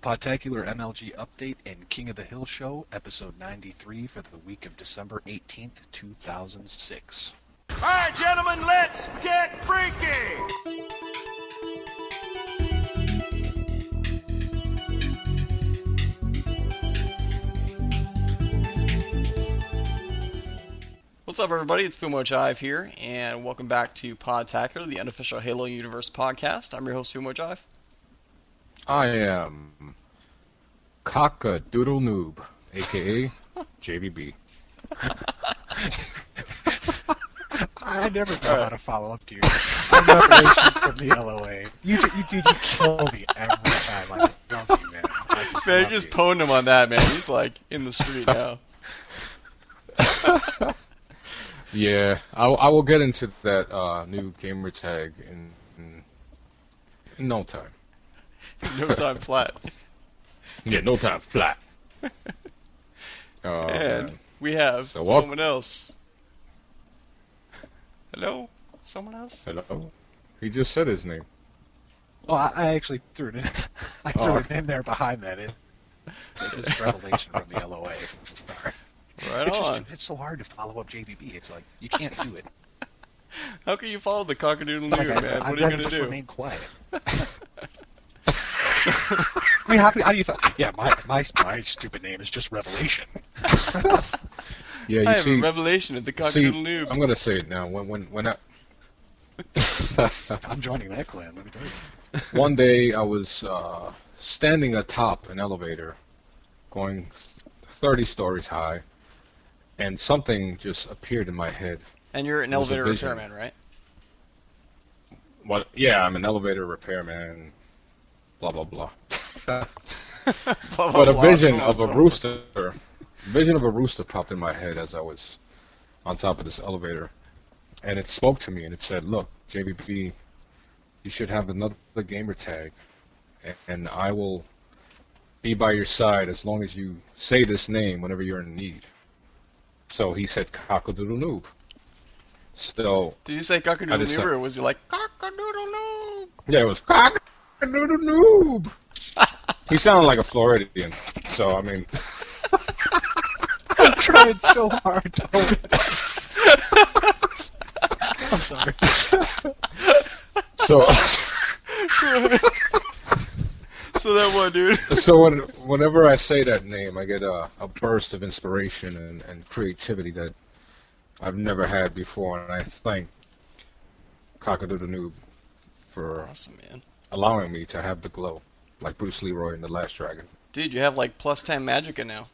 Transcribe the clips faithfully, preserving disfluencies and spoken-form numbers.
Podtacular M L G Update and King of the Hill Show, episode ninety-three for the week of December eighteenth, two thousand six. All right, gentlemen, let's get freaky! What's up, everybody? It's Fumo Jive here, and welcome back to Podtacular, the unofficial Halo Universe podcast. I'm your host, Fumo Jive. I am Cock-a-Doodle Noob, aka J V B. I never know how to follow up to your revelation from the L O A. You, you, dude, you kill me every time. I love you, man. I just Man, love you just you. pwned him on that, man. He's like in the street now. Yeah, I, I will get into that uh, new gamer tag in, in, in no time. No time flat. Yeah, no time flat. Oh, And man. we have So what- someone else. Hello? Someone else? Hello? He just said his name. Well, I, I actually threw it in. I threw Oh. it in there behind that. It, it is revelation from the L O A. Sorry. Right It's on. just it's so hard to follow up J V B. It's like you can't do it. How can you follow the cockadoodle Like, noob, I, man? I'd What are you rather going to just do? remain quiet. I mean, how, do- how do you think? Yeah, my, my my stupid name is just Revelation. Yeah, you I have see, a revelation at the see, cockadoodle noob. I'm gonna say it now. When when when I, I'm joining that clan. Let me tell you. one day I was uh, standing atop an elevator, going thirty stories high, and something just appeared in my head. And you're an It was a elevator vision. repairman, right? What? Yeah, I'm an elevator repairman. Blah blah blah. Blah, blah, But a blah, vision so on of and a so rooster, a vision of a rooster popped in my head as I was on top of this elevator, and it spoke to me and it said, "Look, J V B, you should have another gamer tag, and, and I will be by your side as long as you say this name whenever you're in need." So he said, "Cock-a-doodle noob." So Did you say cockadoodle just noob, said- or was he like cockadoodle noob? yeah, it was cock-a-doodle noob. He sounded like a Floridian, so I mean. I'm trying so hard. To... I'm sorry. So, So that one, dude. so when, whenever I say that name, I get a, a burst of inspiration and, and creativity that I've never had before, and I thank Cock-a-Doodle Noob for Awesome, man. allowing me to have the glow, like Bruce Leroy in The Last Dragon. Dude, you have like plus ten magicka now.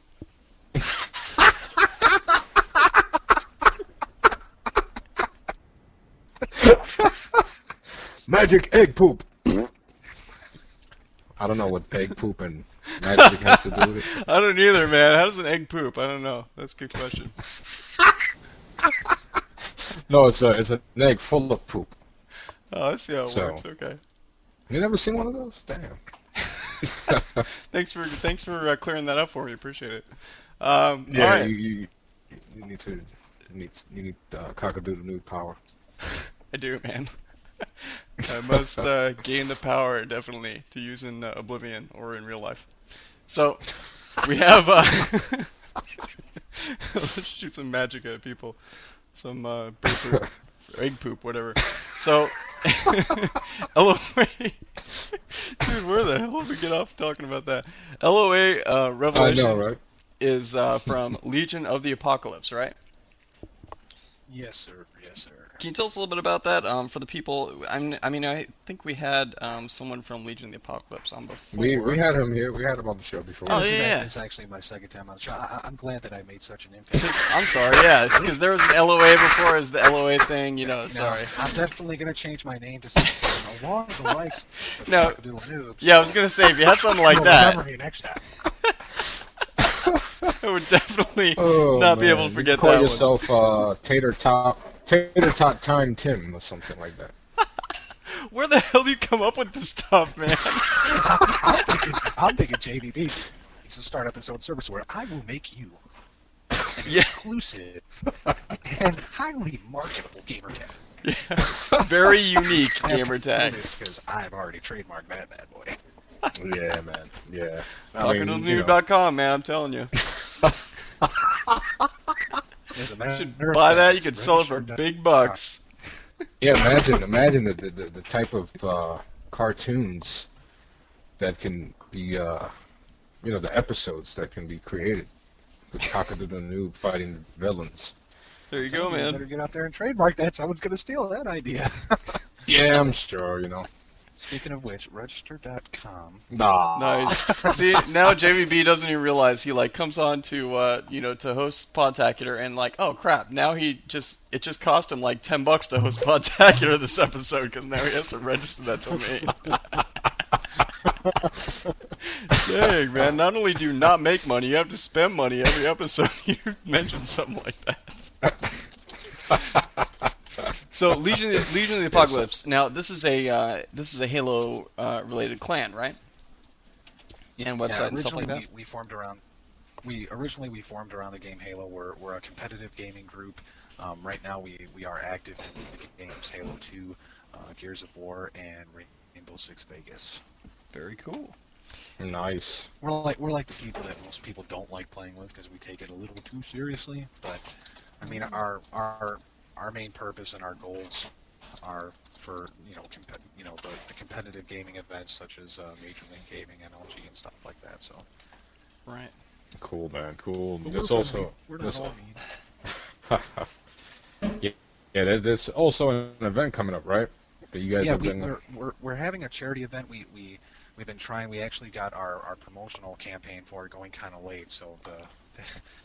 Magic egg poop! I don't know what egg poop and magic has to do with it. I don't either, man. How does an egg poop? I don't know. That's a good question. No, it's a it's an egg full of poop. Oh, I see how it So- works. Okay. You never seen one of those? Damn. Thanks for thanks for uh, clearing that up for me. Appreciate it. Um, Yeah, all right. you, you you need to you need you need uh, Cock-a-Doodle Noob power. I do, man. I must uh, gain the power, definitely, to use in uh, Oblivion or in real life. So, we have... Uh, let's shoot some magic at people. Some uh, bird poop, egg poop, whatever. So, L O A... Dude, where the hell did we get off talking about that? L O A uh, I Revelation know, right? is uh, from Legion of the Apocalypse, right? Yes, sir. Yes, sir. Can you tell us a little bit about that um, for the people? I'm, I mean, I think we had um, someone from Legion of the Apocalypse on before. We we had him here. We had him on the show before. Oh, This is- yeah. It's actually my second time on the show. I, I'm glad that I made such an impact. I'm sorry, yeah, because there was an L O A before, it was the L O A thing, you know, No, sorry. I'm definitely going to change my name to something along the lines of No. Cock-a-Doodle Noob. Yeah, I was going to say, if you had something like You'll that, remember me next time. I would definitely Oh, not be man. able to You forget call that yourself uh, Tater Tot Tater Tot Time Tim or something like that. one. Where the hell do you come up with this stuff, man? I'm thinking, I'm thinking J V B needs to start up its own service where I will make you an Yeah. exclusive and highly marketable gamer tag. Yeah. Very unique gamer tag. Because I've already trademarked that bad boy. Yeah, man. Yeah. I Talking to mean, the you noob know, dot com, man. I'm telling you. As a You matter should of buy that. fact, You could sell it for register big bucks. yeah. Imagine, imagine the the, the type of uh, cartoons that can be, uh, you know, the episodes that can be created. The Cock-a-doodle Noob fighting villains. There you go, You better man. get out there and trademark that. Someone's going to steal that idea. Yeah, I'm sure. You know. Speaking of which, register dot com. Nah. Nice. See, now J V B doesn't even realize he like comes on to uh, you know to host Podtacular and like, oh crap, now he just it just cost him like ten bucks to host Podtacular this episode because now he has to register that domain. Dang, man! Not only do you not make money, you have to spend money every episode you mention something like that. So Legion, Legion of the Apocalypse. Now this is a uh, this is a Halo uh, related clan, right? And website Yeah, and stuff like that. originally we, we formed around. We originally we formed around the game Halo. We're we're a competitive gaming group. Um, right now we, we are active in the games Halo two, uh, Gears of War, and Rainbow Six Vegas. Very cool. Nice. We're like we're like the people that most people don't like playing with because we take it a little too seriously. But I mean, our our our main purpose and our goals are for you know comp- you know the, the competitive gaming events such as uh, Major League Gaming, N L G, and stuff like that. So Right. Cool, man. Cool. But There's we're also we're not there's, all mean. yeah, yeah. there- There's also an event coming up, right? That you guys Yeah, have we, been. we're, we're we're having a charity event. We we we've been trying. We actually got our, our promotional campaign for it going kind of late, so the,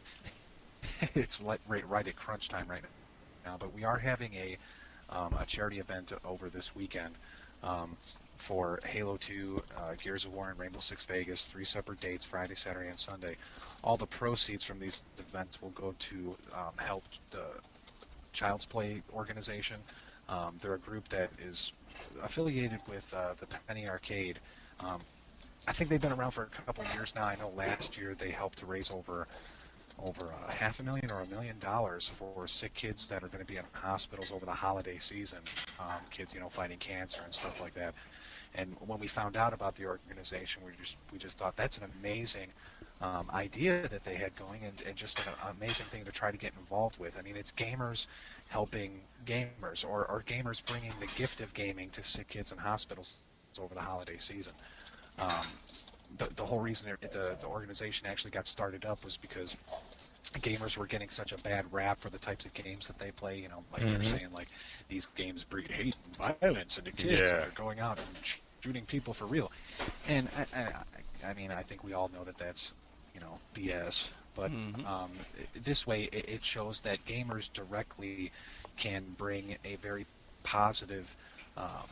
it's like right right at crunch time right now. But we are having a um, a charity event over this weekend um, for Halo two, uh, Gears of War, and Rainbow Six Vegas. Three separate dates: Friday, Saturday, and Sunday. All the proceeds from these events will go to um, help the Child's Play organization. Um, they're a group that is affiliated with uh, the Penny Arcade. Um, I think they've been around for a couple of years now. I know last year they helped to raise over over a half a million or a million dollars for sick kids that are going to be in hospitals over the holiday season. Um, kids, you know, fighting cancer and stuff like that. And when we found out about the organization, we just we just thought that's an amazing um, idea that they had going, and, and just an amazing thing to try to get involved with. I mean, it's gamers helping gamers, or, or gamers bringing the gift of gaming to sick kids in hospitals over the holiday season. Um, the, the whole reason it, the, the organization actually got started up was because gamers were getting such a bad rap for the types of games that they play. You know, like Mhm. they're saying, like, these games breed hate and violence into kids, Yeah. and they're going out and sh- shooting people for real. And I, I, I mean, I think we all know that that's, you know, B S. But Mhm. um, i- this way, it, it shows that gamers directly can bring a very positive, um,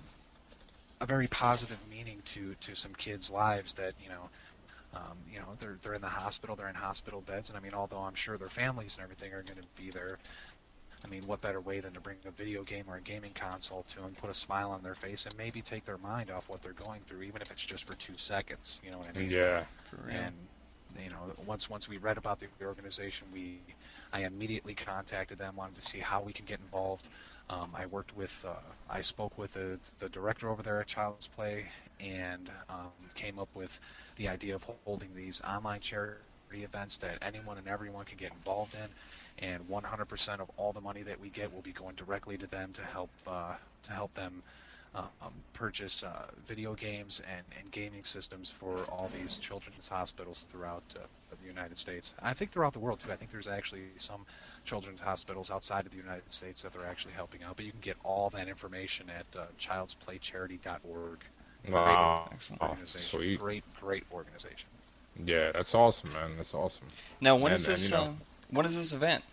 a very positive meaning to, to some kids' lives that, you know, um, you know, they're they're in the hospital, they're in hospital beds, and I mean, although I'm sure their families and everything are going to be there, I mean, what better way than to bring a video game or a gaming console to them, put a smile on their face, and maybe take their mind off what they're going through, even if it's just for two seconds. You know what I mean? Yeah. For real. And you know, once once we read about the organization, we I immediately contacted them, wanted to see how we can get involved. Um, I worked with, uh, I spoke with the, the director over there at Child's Play, and um, came up with the idea of holding these online charity events that anyone and everyone can get involved in, and one hundred percent of all the money that we get will be going directly to them to help uh, to help them uh, um, purchase uh, video games and, and gaming systems for all these children's hospitals throughout uh, the United States. I think throughout the world too. I think there's actually some children's hospitals outside of the United States that they're actually helping out. But you can get all that information at uh, childs play charity dot org. Wow. Excellent. Oh, Organization. sweet. Great, great organization. Yeah, that's awesome, man. That's awesome. Now, when And- is and, this? you know- uh, when is this event?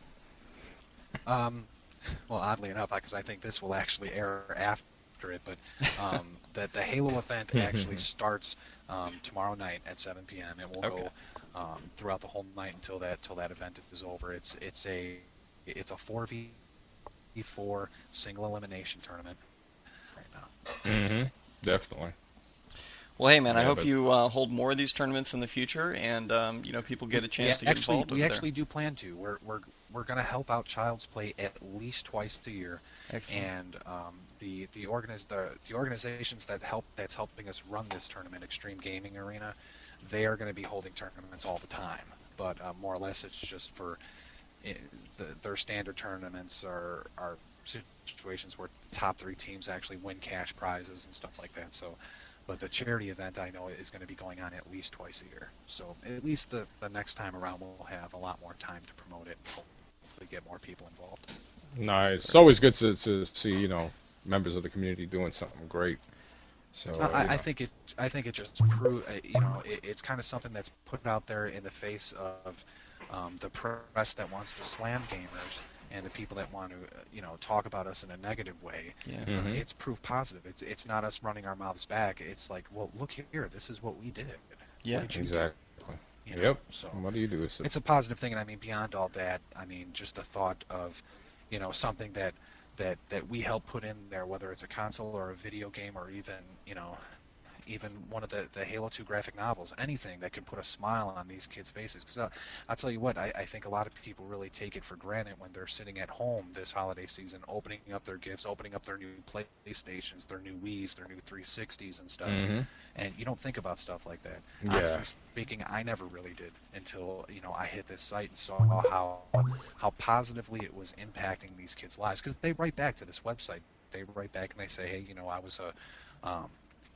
Um, well, oddly enough, because I think this will actually air after it, but um, the the Halo event actually starts um, tomorrow night at seven p.m. It will Okay. go um, throughout the whole night until that till that event is over. It's it's a it's a four v four single elimination tournament right now. Mm-hmm. Definitely. Well, hey man, I Yeah, hope but- you uh, hold more of these tournaments in the future, and um, you know people get a chance to get actually, involved. we over actually do plan to. We're we're we're going to help out Child's Play at least twice a year. there. Excellent. And um, the the organiz the the organizations that help that's helping us run this tournament, Extreme Gaming Arena, they are going to be holding tournaments all the time. But uh, more or less, it's just for uh, the, their standard tournaments are are situations where the top three teams actually win cash prizes and stuff like that. So, but the charity event I know is going to be going on at least twice a year. So at least the the next time around we'll have a lot more time to promote it and hopefully get more people involved. Nice. It's always good to, to see, you know, members of the community doing something great. So uh, I, you know. I think it. I think it just prove. You know, it, it's kind of something that's put out there in the face of um, the press that wants to slam gamers and the people that want to, you know, talk about us in a negative way. Yeah. Mhm. It's proof positive. It's it's not us running our mouths back. It's like, well, look here. This is what we did. Yeah. What did you do? Exactly. You know, Yep. So What do you do? It's a, it's a positive thing, and I mean beyond all that, I mean just the thought of, you know, something that that that we help put in there, whether it's a console or a video game or even, you know, even one of the, the Halo two graphic novels, anything that could put a smile on these kids' faces. Because uh, I'll tell you what, I, I think a lot of people really take it for granted when they're sitting at home this holiday season, opening up their gifts, opening up their new PlayStations, their new Wiis, their new three sixties and stuff. Mhm. And you don't think about stuff like that. Yeah. Honestly speaking, I never really did until, you know, I hit this site and saw how how positively it was impacting these kids' lives. Because they write back to this website. They write back and they say, hey, you know, I was a um,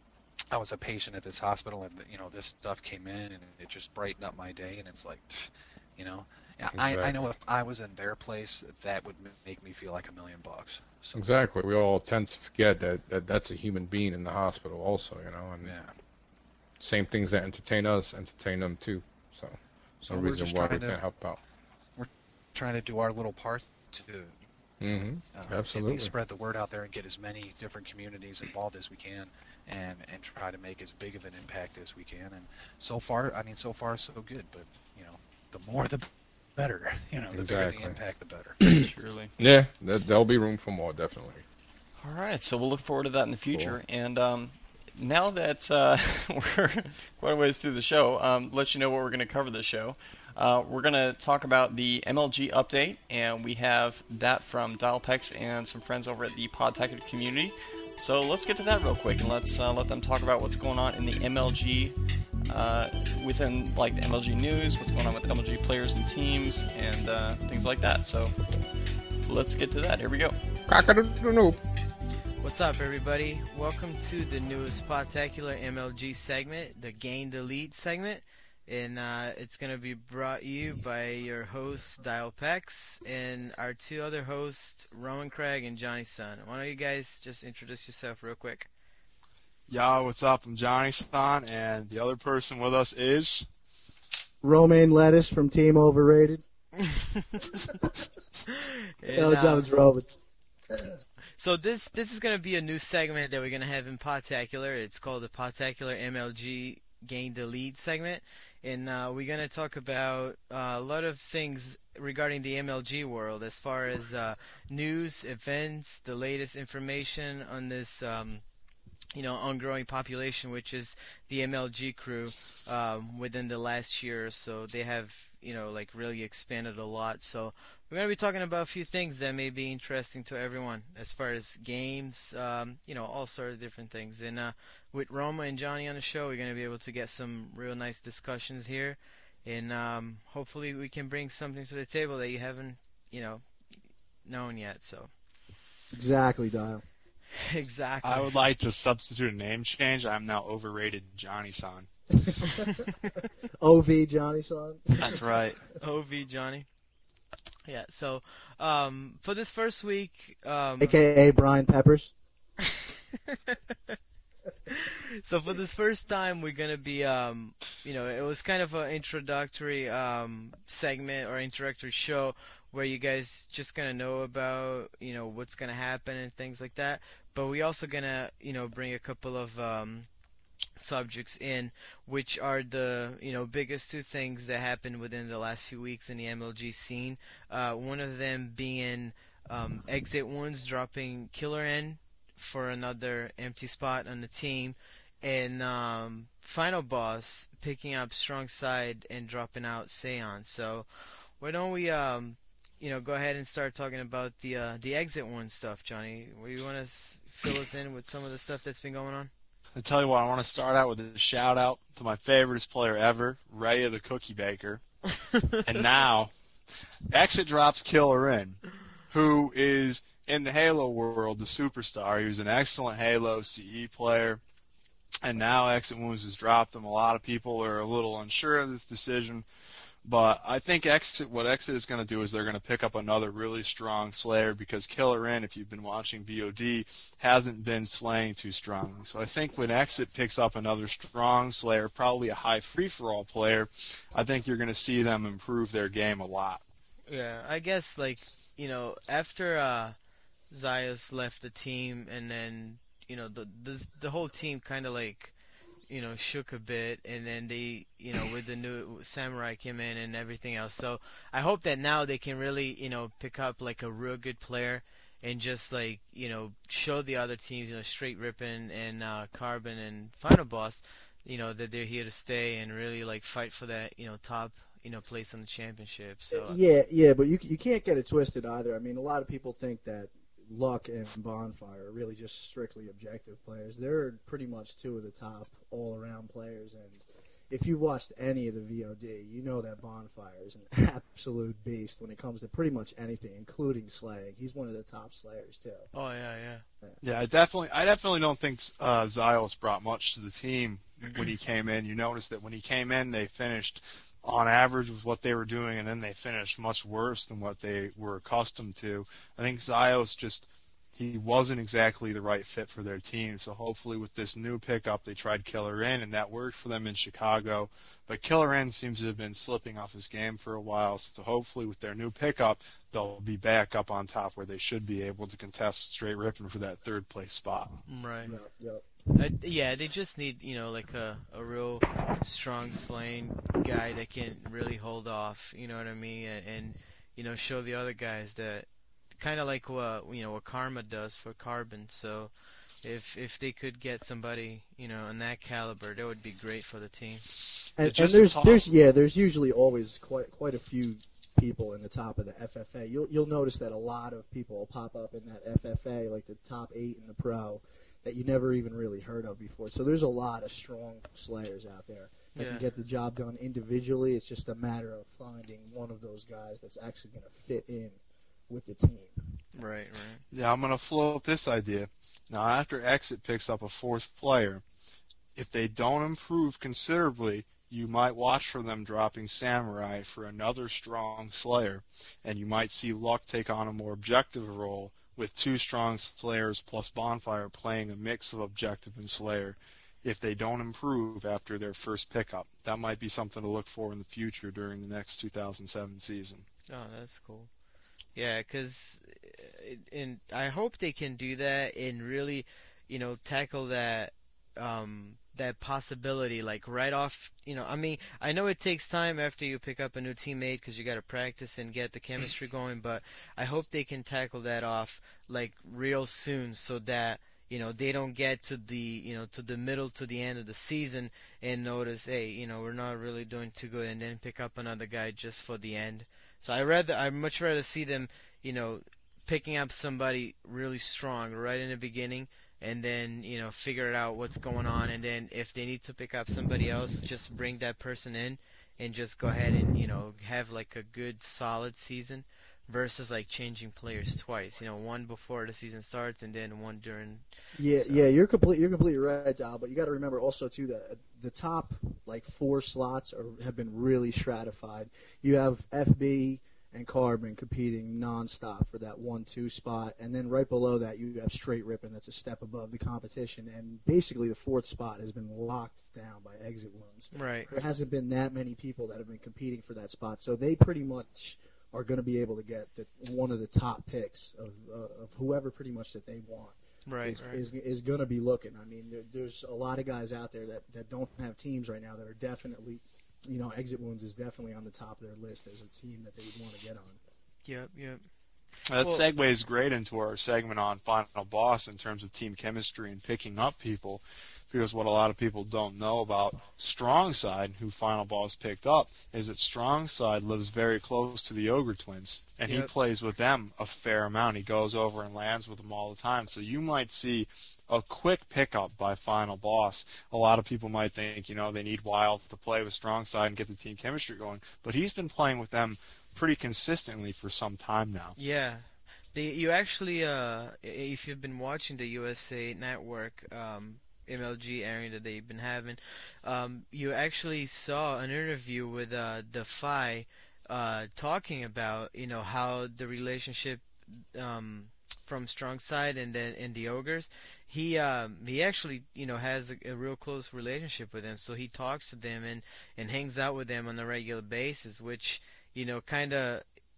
I was a patient at this hospital, and you know this stuff came in, and it just brightened up my day. And it's like, you know, I, I know if I was in their place, that would make me feel like a million bucks. So, exactly. We all tend to forget that, that that's a human being in the hospital also, you know, and yeah. same things that entertain us entertain them too. So, So no we're reason just why we trying to- can't help out. Trying to do our little part to Mm-hmm. uh, at Absolutely. least spread the word out there and get as many different communities involved as we can, and and try to make as big of an impact as we can. And so far, I mean, so far so good. But you know, the more the better. You know, the bigger Exactly. the impact, the better. Surely. Yeah, there, there'll be room for more, definitely. All right, so we'll look forward to that in the future. And um, now that uh, we're quite a ways through the show, um, let you know what we're going to cover this show. Uh, we're going to talk about the M L G update, and we have that from Dialpex and some friends over at the Podtacular community. So let's get to that real quick, and let's uh, let them talk about what's going on in the M L G, uh, within like the M L G news, what's going on with M L G players and teams, and uh, things like that. So let's get to that. Here we go. Cock-a-doodle-doop. What's up, everybody? Welcome to the newest Podtacular M L G segment, the Gain Delete segment. And uh, it's going to be brought you by your hosts, Dialpex, and our two other hosts, Roman Craig and Johnny Sun. Why don't you guys just introduce yourself real quick? Yo, what's up? I'm Johnny Stan, and the other person with us is... Romaine Lettuce from Team Overrated. And, Yo, what's uh, up, it's Roman. So this this is going to be a new segment that we're going to have in Podtacular. It's called the Podtacular M L G Gain Delete segment. And uh, we're going to talk about uh, a lot of things regarding the M L G world as far as uh, news, events, the latest information on this um, you know, ongoing population, which is the M L G crew um, within the last year or so. They have, you know, like really expanded a lot. So we're going to be talking about a few things that may be interesting to everyone as far as games, um, you know, all sort of different things. And uh, with Roma and Johnny on the show, we're going to be able to get some real nice discussions here. And um, hopefully we can bring something to the table that you haven't, you know, known yet. So Exactly, Dial. exactly. I would like to substitute a name change. I'm now Overrated Johnny-san. O V Johnny son. That's right. O V Johnny. Yeah, so um, for this first week, um, A K A Brian Peppers. so for this first time, we're gonna be, um, you know, it was kind of an introductory um, segment or introductory show where you guys just gonna know about, you know, what's gonna happen and things like that. But we also gonna, you know, bring a couple of um, subjects in, which are the, you know, biggest two things that happened within the last few weeks in the M L G scene. Uh, one of them being um, Exit Wounds dropping Killer N for another empty spot on the team, and um, Final Boss picking up Strong Side and dropping out Seon. So why don't we, um, you know, go ahead and start talking about the uh, the Exit Wounds stuff, Johnny? What do you want to s- fill us in with some of the stuff that's been going on? I tell you what, I want to start out with a shout out to my favorite player ever, Ray the Cookie Baker. And now, Exit drops Killer in, who is in the Halo world the superstar. He was an excellent Halo C E player, and now Exit Wounds has dropped him. A lot of people are a little unsure of this decision. But I think Exit, what Exit is going to do is they're going to pick up another really strong Slayer, because Killer In, if you've been watching V O D, hasn't been slaying too strongly. So I think when Exit picks up another strong Slayer, probably a high free-for-all player, I think you're going to see them improve their game a lot. Yeah, I guess, like, you know, after uh, Zios left the team, and then, you know, the the, the whole team kind of, like, you know, shook a bit, and then they, you know, with the new Samurai came in and everything else. So I hope that now they can really, you know, pick up like a real good player and just like, you know, show the other teams, you know, Straight Rippin' and uh, Carbon and Final Boss, you know, that they're here to stay and really like fight for that, you know, top, you know, place in the championship. So Yeah, yeah, but you you can't get it twisted either. I mean, a lot of people think that Luck and Bonfire are really just strictly objective players. They're pretty much two of the top all-around players, and if you've watched any of the V O D, you know that Bonfire is an absolute beast when it comes to pretty much anything, including slaying. He's one of the top slayers too. Oh yeah, yeah. Yeah, I definitely, I definitely don't think uh, Zios brought much to the team when he came in. You notice that when he came in, they finished on average with what they were doing, and then they finished much worse than what they were accustomed to. I think Zios just, he wasn't exactly the right fit for their team. So hopefully with this new pickup, they tried Killer In, and that worked for them in Chicago. But Killer In seems to have been slipping off his game for a while. So hopefully with their new pickup, they'll be back up on top where they should be able to contest Straight Rippin' for that third place spot. Right. Yep, yep. Uh, yeah, they just need, you know, like a, a real strong slaying guy that can really hold off, you know what I mean, and, and you know, show the other guys that kind of like what, you know, what Karma does for Carbon. So if if they could get somebody, you know, in that caliber, that would be great for the team. And, It's and just there's tough. there's yeah, there's usually always quite quite a few people in the top of the F F A. You'll you'll notice that a lot of people will pop up in that F F A, like the top eight in the pro, that you never even really heard of before. So there's a lot of strong slayers out there that Yeah. can get the job done individually. It's just a matter of finding one of those guys that's actually going to fit in with the team. Right, right. Yeah, I'm going to float this idea. Now, after Exit picks up a fourth player, if they don't improve considerably, you might watch for them dropping Samurai for another strong Slayer, and you might see Luck take on a more objective role with two strong Slayers plus Bonfire playing a mix of objective and Slayer if they don't improve after their first pickup. That might be something to look for in the future during the next two thousand seven season. Oh, that's cool. Yeah, because and I hope they can do that and really, you know, tackle that um, that possibility like right off. You know, I mean, I know it takes time after you pick up a new teammate because you got to practice and get the chemistry going, but I hope they can tackle that off like real soon so that, you know, they don't get to the, you know, to the middle to the end of the season and notice, hey, you know, we're not really doing too good, and then pick up another guy just for the end. So I rather, I'd much rather see them, you know, picking up somebody really strong right in the beginning, and then, you know, figure out what's going on, and then if they need to pick up somebody else, just bring that person in and just go ahead and, you know, have like a good solid season versus like changing players twice, you know, one before the season starts and then one during. Yeah, So- yeah, you're complete. You're completely right, Dal. But you got to remember also too that the top like four slots are, have been really stratified. You have F B and Carbon competing nonstop for that one-two spot, and then right below that you have Straight Rippin' that's a step above the competition, and basically the fourth spot has been locked down by Exit Wounds. Right. There hasn't been that many people that have been competing for that spot, so they pretty much are going to be able to get the, one of the top picks of uh, of whoever pretty much that they want. Right, is, right. is is going to be looking. I mean, there, there's a lot of guys out there that, that don't have teams right now that are definitely, you know, Exit Wounds is definitely on the top of their list as a team that they would want to get on. Yep, yep. That Well- segues great into our segment on Final Boss in terms of team chemistry and picking up people, because what a lot of people don't know about Strong Side, who Final Boss picked up, is that Strong Side lives very close to the Ogre Twins, and he Yep. plays with them a fair amount. He goes over and lands with them all the time, so you might see a quick pickup by Final Boss. A lot of people might think, you know, they need Wild to play with Strong Side and get the team chemistry going, but he's been playing with them pretty consistently for some time now. Yeah. They, you actually, uh, if you've been watching the U S A Network um, M L G airing that they've been having, um, you actually saw an interview with uh, Defy uh, talking about, you know, how the relationship um, from Strong Side and then and the Ogres. He um, he actually, you know, has a, a real close relationship with them, so he talks to them and, and hangs out with them on a regular basis, which, you know, kind of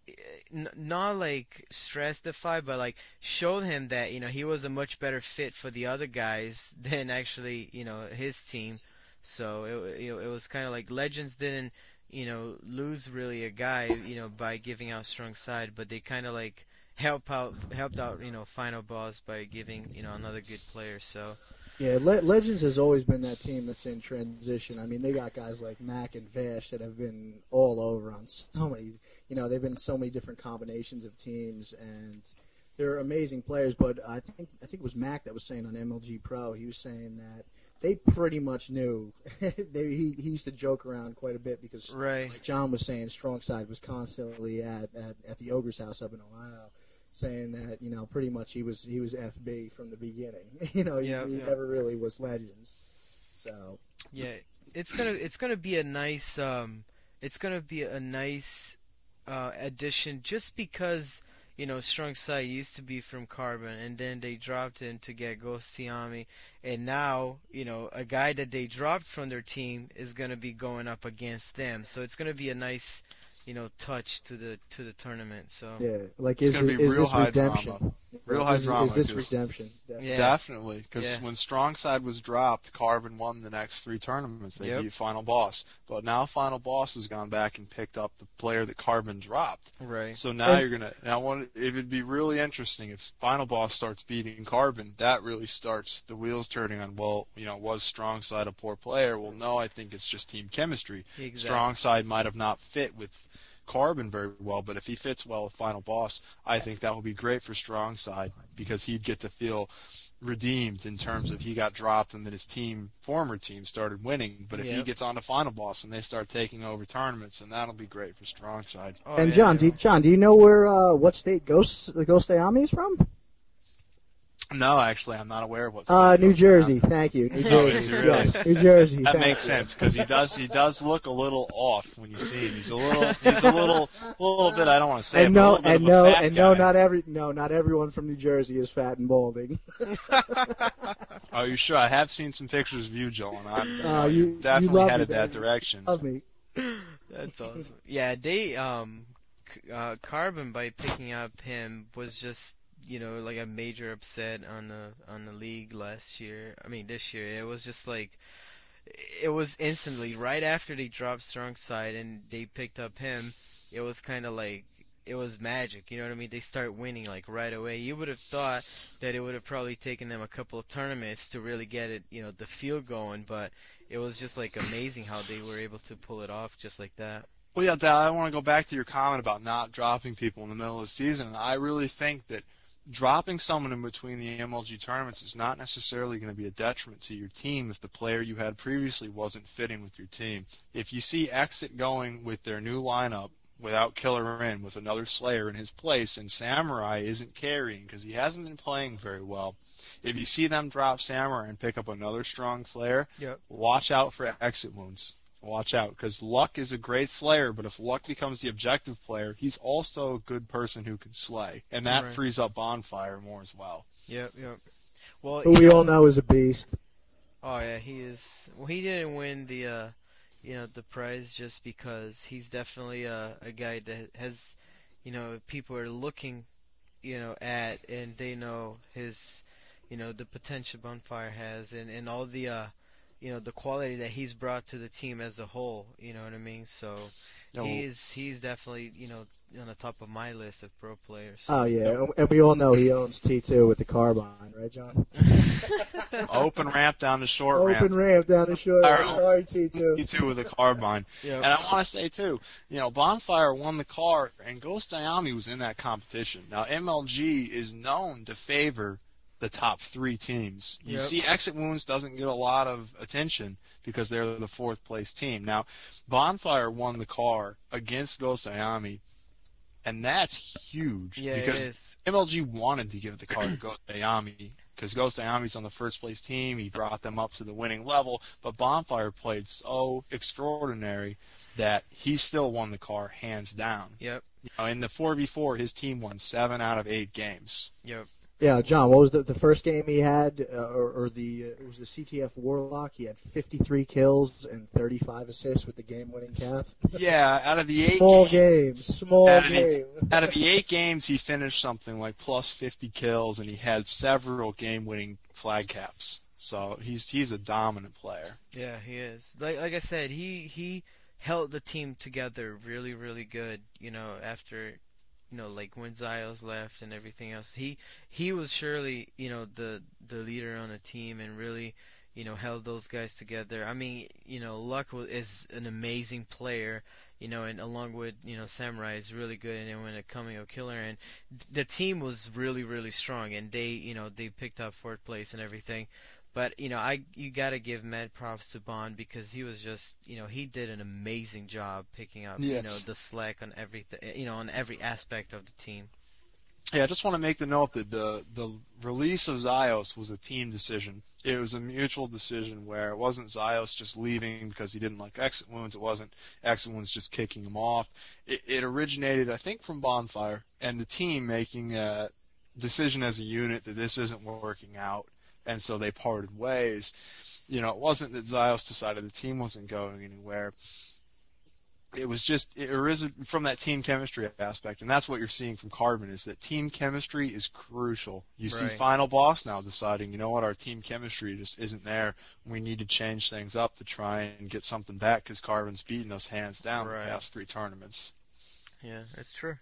n- not like stress Defy, but like showed him that, you know, he was a much better fit for the other guys than actually, you know, his team. So it you know, it was kind of like Legends didn't, you know, lose really a guy, you know, by giving out Strong Side, but they kind of like help out helped out, you know, Final Boss by giving, you know, another good player. So Yeah, Le- Legends has always been that team that's in transition. I mean, they got guys like Mac and Vash that have been all over on so many, you know, they've been so many different combinations of teams, and they're amazing players. But I think I think it was Mac that was saying on M L G Pro, he was saying that they pretty much knew. they, he, he used to joke around quite a bit because, right. like John was saying, Strong Side was constantly at, at, at the Ogre's house up in Ohio, saying that, you know, pretty much he was he was F B from the beginning. you know, he, Yeah, he yeah. never really was Legends. So Yeah, it's gonna it's gonna be a nice um it's gonna be a nice uh addition, just because, you know, Strong Side used to be from Carbon, and then they dropped him to get Ghost Tiami, and now, you know, a guy that they dropped from their team is gonna be going up against them. So it's gonna be a nice, you know, touch to the to the tournament. So yeah, like It's is, gonna the, be is real this high redemption? drama. Real high is, drama, Is this 'cause- redemption? Definitely. Yeah. Definitely, because Yeah. when Strong Side was dropped, Carbon won the next three tournaments. They Yep. beat Final Boss, but now Final Boss has gone back and picked up the player that Carbon dropped. right. So now And- you're gonna. Now, one, it would be really interesting if Final Boss starts beating Carbon. That really starts the wheels turning on. Well, you know, was Strong Side a poor player? Well, no, I think it's just team chemistry. Exactly. Strong Side might have not fit with Carbon very well, but if he fits well with Final Boss, I think that would be great for Strong Side, because he'd get to feel redeemed in terms of he got dropped and then his team, former team, started winning. But if he Yep. gets on to Final Boss and they start taking over tournaments, and that'll be great for Strong Side. Oh, And yeah, John, yeah. do you, John, do you know where uh, what state Ghost Ghost Ayami is from? No, actually, I'm not aware of what. Uh, state New goes Jersey. down. Thank you. New Oh, is Jersey. he really? Yes, New Jersey. That thank makes you. sense, because he does he does look a little off when you see him. He's a little he's a little a little bit. I don't want to say it, And but a no, little bit and of a no, fat and no, guy. not every no, not everyone from New Jersey is fat and balding. Oh, you sure? I have seen some pictures of you, Joe, and I'm Uh, you- you definitely love headed me, that baby. direction. Love me. That's awesome. Yeah, they um, c- uh, Carbon, by picking up him, was just, you know, like a major upset on the on the league last year. I mean, this year it was just like, it was instantly right after they dropped Strong Side and they picked up him. It was kind of like, it was magic. You know what I mean? They start winning like right away. You would have thought that it would have probably taken them a couple of tournaments to really get it, you know, the feel going, but it was just like amazing how they were able to pull it off just like that. Well, yeah, Dal, I want to go back to your comment about not dropping people in the middle of the season. And I really think that dropping someone in between the M L G tournaments is not necessarily going to be a detriment to your team if the player you had previously wasn't fitting with your team. If you see Exit going with their new lineup without Killer in, with another Slayer in his place, and Samurai isn't carrying because he hasn't been playing very well, if you see them drop Samurai and pick up another strong Slayer, Yep. watch out for exit wounds. Watch out, because Luck is a great Slayer, but if Luck becomes the objective player, he's also a good person who can slay, and that Right. frees up Bonfire more as well. Yep, yep. Well, Who we all know is a beast. oh yeah, he is. Well, he didn't win the, uh, you know, the prize just because he's definitely a, a guy that has, you know, people are looking, you know, at, and they know his, you know, the potential Bonfire has, and and all the, uh, you know, the quality that he's brought to the team as a whole. You know what I mean? So No. he's he's definitely, you know, on the top of my list of pro players. Oh yeah, and we all know he owns T two with the carbine, right, John? Open ramp down the short ramp. Open ramp down the short. Or- Sorry, T two. You too with a carbine. Yep. And I want to say too, you know, Bonfire won the car, and Ghost Ayami was in that competition. Now M L G is known to favor the top three teams. You Yep. see, Exit Wounds doesn't get a lot of attention because they're the fourth place team. Now, Bonfire won the car against Ghost Ayami, and that's huge Yeah, because it is. M L G wanted to give the car to Ghost Ayami because Ghost Ayami's on the first place team. He brought them up to the winning level, but Bonfire played so extraordinary that he still won the car hands down. Yep. You know, in the four v four, his team won seven out of eight games. Yep. Yeah, John. What was the the first game he had, uh, or, or the uh, it was the C T F Warlock? He had fifty-three kills and thirty-five assists with the game-winning cap. Yeah, out of the eight Small games, game, small out of, game. the, out of the eight games, he finished something like plus fifty kills, and he had several game-winning flag caps. So he's he's a dominant player. Yeah, he is. Like like I said, he he held the team together really really good. You know, after you know like when Zios left and everything else, he he was surely you know the the leader on the team and really you know held those guys together. I mean, you know, Luck wa- is an amazing player. You know, and along with you know Samurai is really good, and then when it coming of Killer, and the team was really really strong, and they you know they picked up fourth place and everything. But you know, I you gotta give mad props to Bond because he was just you know he did an amazing job picking up you know Yes. the slack on everything you know on every aspect of the team. Yeah, I just want to make the note that the the release of Zios was a team decision. It was a mutual decision where it wasn't Zios just leaving because he didn't like Exit Wounds. It wasn't Exit Wounds just kicking him off. It, it originated, I think, from Bonfire and the team making a decision as a unit that this isn't working out, and so they parted ways. You know, it wasn't that Zios decided the team wasn't going anywhere. It was just it arisen from that team chemistry aspect, and that's what you're seeing from Carbon is that team chemistry is crucial. You see Right. Final Boss now deciding, you know what, our team chemistry just isn't there. We need to change things up to try and get something back because Carbon's beaten us hands down Right. the past three tournaments. Yeah, that's true.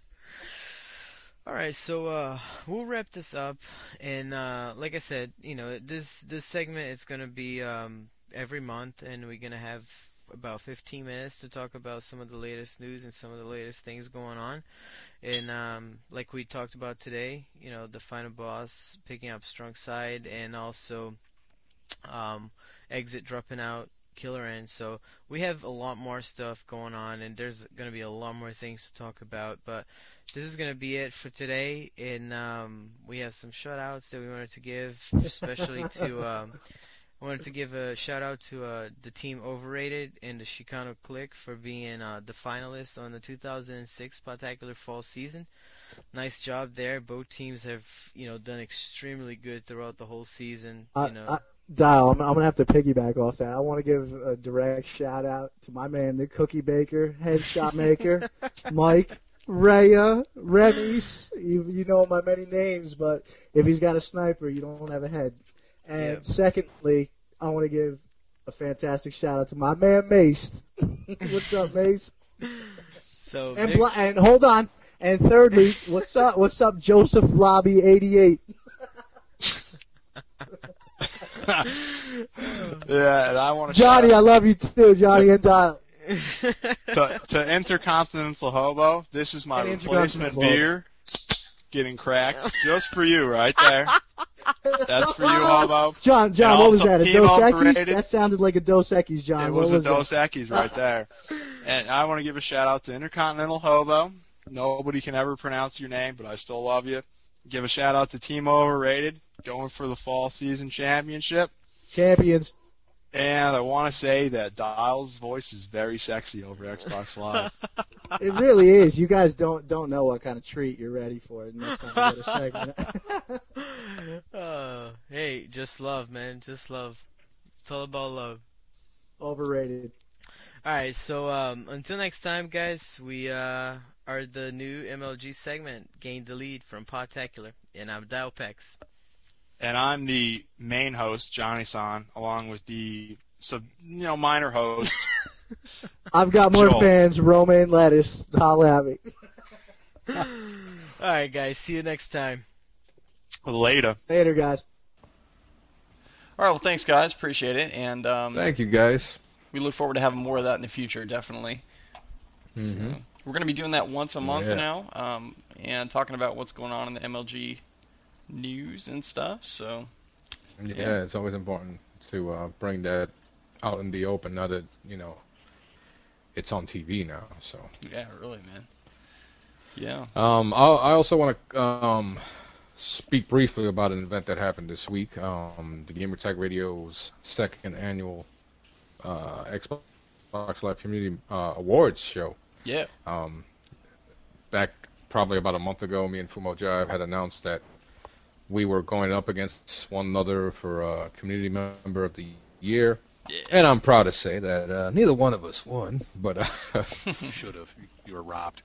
All right, so uh, we'll wrap this up, and uh, like I said, you know, this this segment is gonna be um, every month, and we're gonna have about fifteen minutes to talk about some of the latest news and some of the latest things going on. And um, like we talked about today, you know, the final boss picking up strong side, and also um, exit dropping out killer end. So we have a lot more stuff going on, and there's going to be a lot more things to talk about. But this is going to be it for today, and um, we have some shout outs that we wanted to give, especially to um, I wanted to give a shout out to uh, the team Overrated and the Chicano Click for being uh, the finalists on the two thousand six Spectacular Fall season. Nice job there. Both teams have you know done extremely good throughout the whole season. I, You know. I, Dial, I'm, I'm gonna have to piggyback off that. I want to give a direct shout out to my man, the cookie baker, headshot maker, Mike, Rhea, Remis. You you know my many names, but if he's got a sniper, you don't have a head. And Yep. secondly, I want to give a fantastic shout out to my man Mace. What's up, Mace? So And next- bl- and hold on. And thirdly, what's up? What's up, Joseph Lobby eighty-eight? Yeah, and I want to Johnny, shout I love you too, Johnny and Dial. to, to Intercontinental Hobo. This is my And replacement Intercontinental Hobo. beer getting cracked just for you right there. That's for you, Hobo. John, John, And what was also that? A team Dos Equis? operated. That sounded like a Dos Equis, John. It what was, was a Dos Equis right there. And I want to give a shout out to Intercontinental Hobo. Nobody can ever pronounce your name, but I still love you. Give a shout out to Team Overrated, going for the fall season championship. that? Champions. And I want to say that Dial's voice is very sexy over Xbox Live. It really is. You guys don't don't know what kind of treat you're ready for in this time of the segment. Uh, hey, just love, man. Just love. It's all about love. Overrated. Alright, so um, until next time, guys, we uh, are the new M L G segment, Gain the Lead from Podtacular, and I'm Dialpex. And I'm the main host, Johnny San, along with the So, you know, minor host. I've got more Joel. fans. Romaine Lettuce. Holla at me. All right, guys. See you next time. Later. Later, guys. All right, well, thanks, guys. Appreciate it. And um, Thank you, guys. we look forward to having more of that in the future, definitely. So, we're going to be doing that once a month Yeah. now, um, and talking about what's going on in the M L G news and stuff. So, Yeah, Yeah. it's always important to uh, bring that out in the open. Now that you know it's on T V now, so. yeah, really, man. Yeah. Um, I I also want to um speak briefly about an event that happened this week. Um, the Gamertag Radio's second annual uh, Xbox Live Community uh, Awards show. Yeah. Back probably about a month ago, me and Fumo Jive had announced that we were going up against one another for uh, Community Member of the Year. And I'm proud to say that uh, neither one of us won, but uh, You should have. You were robbed.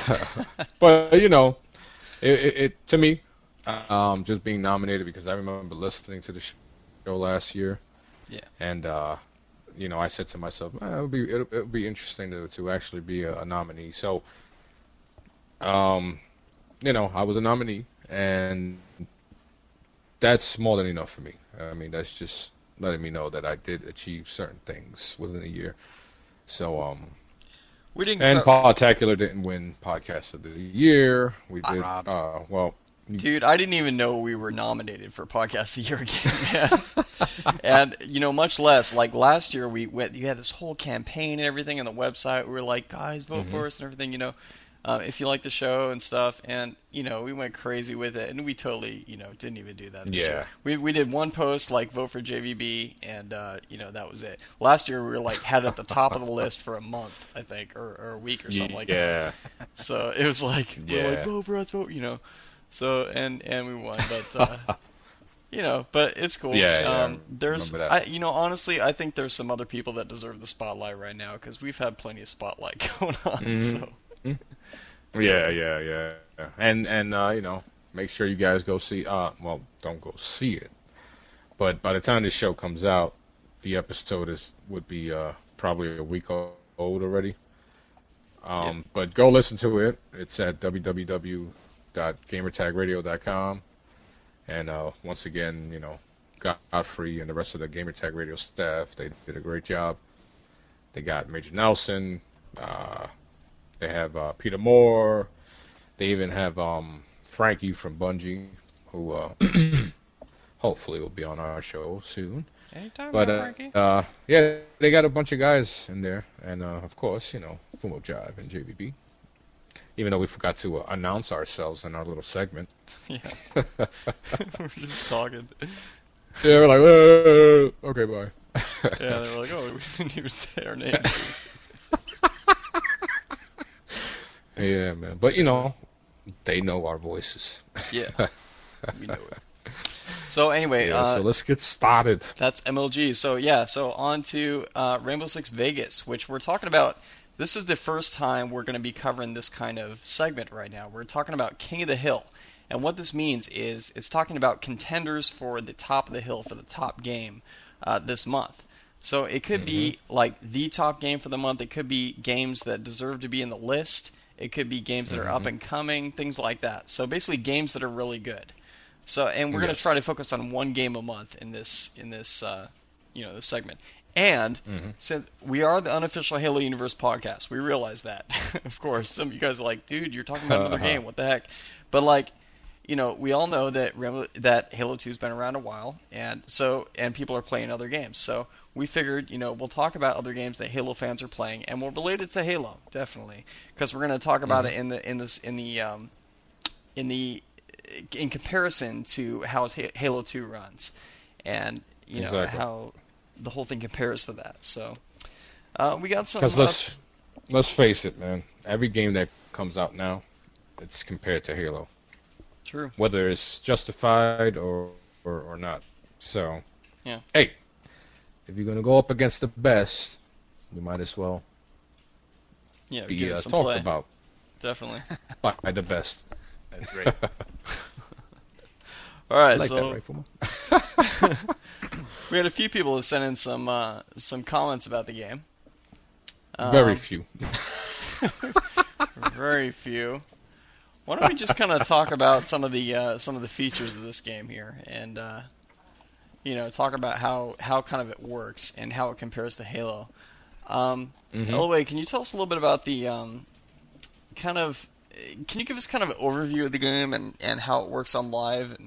but you know, it, it, it to me, um, just being nominated because I remember listening to the show last year, Yeah. and uh, you know, I said to myself, eh, it would be it would be interesting to to actually be a, a nominee. So, um, you know, I was a nominee, and that's more than enough for me. I mean, that's just letting me know that I did achieve certain things within a year. So, um. We didn't. And grow- Podtacular didn't win Podcast of the Year. We did. Robbed. Uh, well, Dude, I didn't even know we were nominated for Podcast of the Year again, man. And, you know, much less, like last year we went, you had this whole campaign and everything on the website. We were like, guys, vote for us and everything, you know, um, if you like the show and stuff. And, you know, we went crazy with it. And we totally, you know, didn't even do that this Yeah. year. We, we did one post, like, vote for J V B, and, uh, you know, that was it. Last year we were, like, had it at the top of the list for a month, I think, or, or a week or something like that. yeah, So it was like, we're Yeah. like, vote for us, vote, you know. So and and we won, but uh, you know, but it's cool. Yeah, yeah, Um, there's, remember I, that. you know, honestly, I think there's some other people that deserve the spotlight right now because we've had plenty of spotlight going on. Mm-hmm. So yeah, yeah, yeah. And and uh, you know, make sure you guys go see. Uh, well, don't go see it, but by the time this show comes out, the episode is would be uh, probably a week o- old already. Um, But go listen to it. It's at w w w dot gamertag radio dot com. And uh, once again, you know, Godfrey and the rest of the Gamertag Radio staff, they did a great job. They got Major Nelson. Uh, they have uh, Peter Moore. They even have um, Frankie from Bungie, who uh, hopefully will be on our show soon. anytime, But uh, Frankie. uh, yeah, they got a bunch of guys in there, and uh, of course, you know, Fumo Jive and J V B. Even though we forgot to uh, announce ourselves in our little segment. Yeah, we're just talking. Yeah, we're like, uh, okay, bye. Yeah, they were like, oh, we didn't even say our name. Yeah, man. But you know, they know our voices. Yeah, we know it. So anyway, Yeah, uh, so let's get started. That's M L G. So yeah, so on to uh, Rainbow Six Vegas, which we're talking about. This is the first time we're going to be covering this kind of segment right now. We're talking about King of the Hill. And what this means is it's talking about contenders for the top of the hill for the top game uh, this month. So it could be like the top game for the month. It could be games that deserve to be in the list. It could be games that are up and coming, things like that. So basically games that are really good. So and we're going to Yes. try to focus on one game a month in this in this uh, you know this segment. And since we are the unofficial Halo Universe podcast, we realize that. Of course, some of you guys are like, "Dude, you're talking about another game. What the heck?" But like, you know, we all know that Rainbow, that Halo two's been around a while, and so and people are playing other games. So we figured, you know, we'll talk about other games that Halo fans are playing, and we'll relate it to Halo definitely, because we're going to talk about it in the in this in the um, in the in comparison to how Halo two runs, and you know Exactly. how the whole thing compares to that. So uh, we got some. Because uh, let's let's face it, man. Every game that comes out now, it's compared to Halo, true. whether it's justified or or, or not. So, Yeah. hey, if you're gonna go up against the best, you might as well Yeah, be give it uh, some talked play. about Definitely. by the best. That's great. All right, I like so that, right, Fumo? We had a few people that sent in some uh, some comments about the game. Very Um, few. Very few. Why don't we just kind of talk about some of the uh, some of the features of this game here, and uh, you know, talk about how, how kind of it works and how it compares to Halo. Um, Mhm. Elway, can you tell us a little bit about the um, kind of? Can you give us kind of an overview of the game and, and how it works on live and?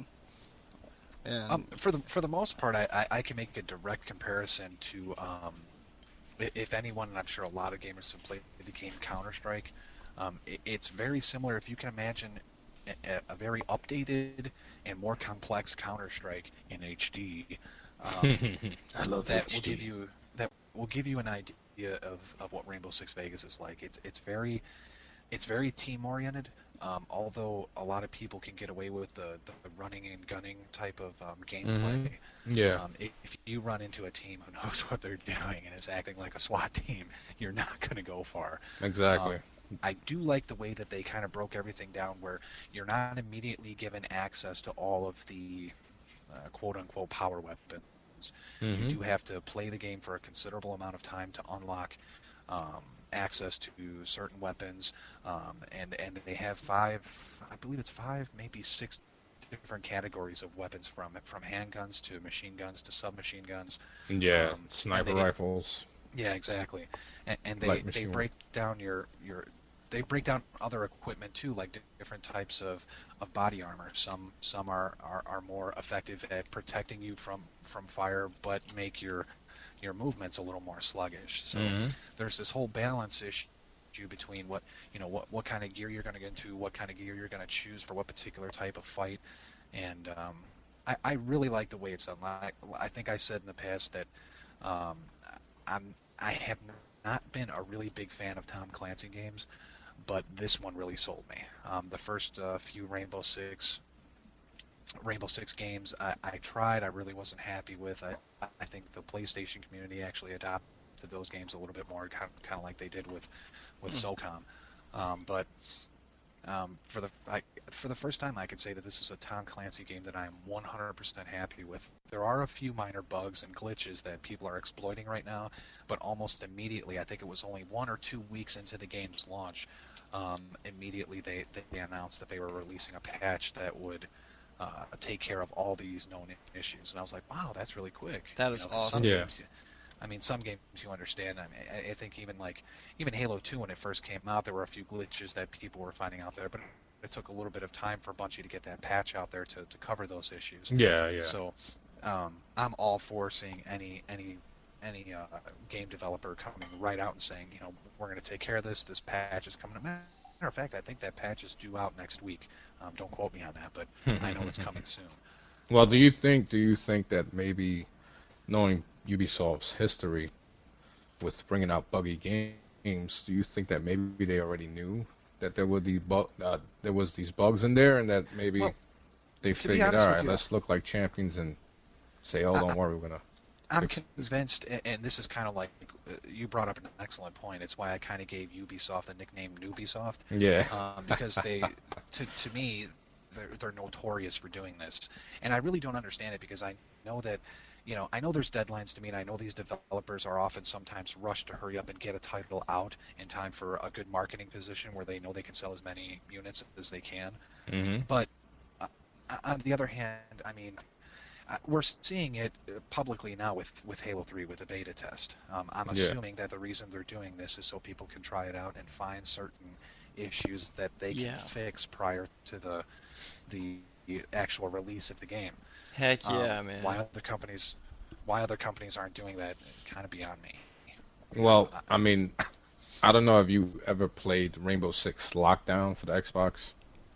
and Um, for the for the most part, I, I, I can make a direct comparison to um, i- if anyone, and I'm sure a lot of gamers have played the game Counter Strike. Um, it, it's very similar. If you can imagine a, a very updated and more complex Counter Strike in H D, um, I love that H will D. give you that will give you an idea of, of what Rainbow Six Vegas is like. It's it's very it's very team oriented. Um, although a lot of people can get away with the, the running and gunning type of um, gameplay. Yeah. Um, if if you run into a team who knows what they're doing and is acting like a SWAT team, you're not going to go far. Exactly. Um, I do like the way that they kind of broke everything down where you're not immediately given access to all of the uh, quote-unquote power weapons. You Mhm. do have to play the game for a considerable amount of time to unlock um, access to certain weapons, um, and and they have five, I believe it's five, maybe six different categories of weapons from from handguns to machine guns to submachine guns. Yeah. um, and Sniper they- rifles. Yeah, exactly. And, and they Light they machine break down your your they break down other equipment too, like di- different types of, of body armor. Some some are, are, are more effective at protecting you from, from fire, but make your your movements a little more sluggish. So Mhm. there's this whole balance issue between what you know what, what kind of gear you're going to get into, what kind of gear you're going to choose for what particular type of fight, and um, I, I really like the way it's done. Like, I think I said in the past that um, I'm I have not been a really big fan of Tom Clancy games, but this one really sold me. Um, the first uh, few Rainbow Six Rainbow Six games I, I tried, I really wasn't happy with. I I think the PlayStation community actually adopted those games a little bit more, kind of, kind of like they did with with SOCOM. Um, but um, for the I, for the first time, I could say that this is a Tom Clancy game that I'm one hundred percent happy with. There are a few minor bugs and glitches that people are exploiting right now, but almost immediately, I think it was only one or two weeks into the game's launch, um, immediately they, they announced that they were releasing a patch that would uh, take care of all these known issues. And I was like, wow, that's really quick. That You is know, 'cause some awesome. Yeah. games, I mean, some games you understand. I mean, I, I think even like even Halo two when it first came out, there were a few glitches that people were finding out there, but it took a little bit of time for Bungie to get that patch out there to, to cover those issues. Yeah, yeah. So um, I'm all for seeing any any any uh, game developer coming right out and saying, you know, we're going to take care of this. This patch is coming. Matter of fact, I think that patch is due out next week. Um, don't quote me on that, but I know it's coming soon. Well, do you think do you think that maybe knowing Ubisoft's history with bringing out buggy games, do you think that maybe they already knew that there were the bu- uh, there was these bugs in there, and that maybe Well, they to be figured, honest all with right, you, let's look like champions and say, oh, don't worry, we're gonna. I'm fix it. convinced, a- and this is kind of like uh, you brought up an excellent point. It's why I kind of gave Ubisoft the nickname Newbisoft. Yeah. um, because they, to to me, they're they're notorious for doing this, and I really don't understand it because I know that, you know, I know there's deadlines to meet. I know these developers are often sometimes rushed to hurry up and get a title out in time for a good marketing position where they know they can sell as many units as they can. hmm But uh, on the other hand, I mean, uh, we're seeing it uh, publicly now with, with Halo three with the beta test. Um, I'm Yeah. assuming that the reason they're doing this is so people can try it out and find certain issues that they can Yeah. fix prior to the the actual release of the game. Heck Um, yeah, man. Why other companies why other companies aren't doing that kind of beyond me. Well, I mean, I don't know if you ever played Rainbow Six Lockdown for the Xbox.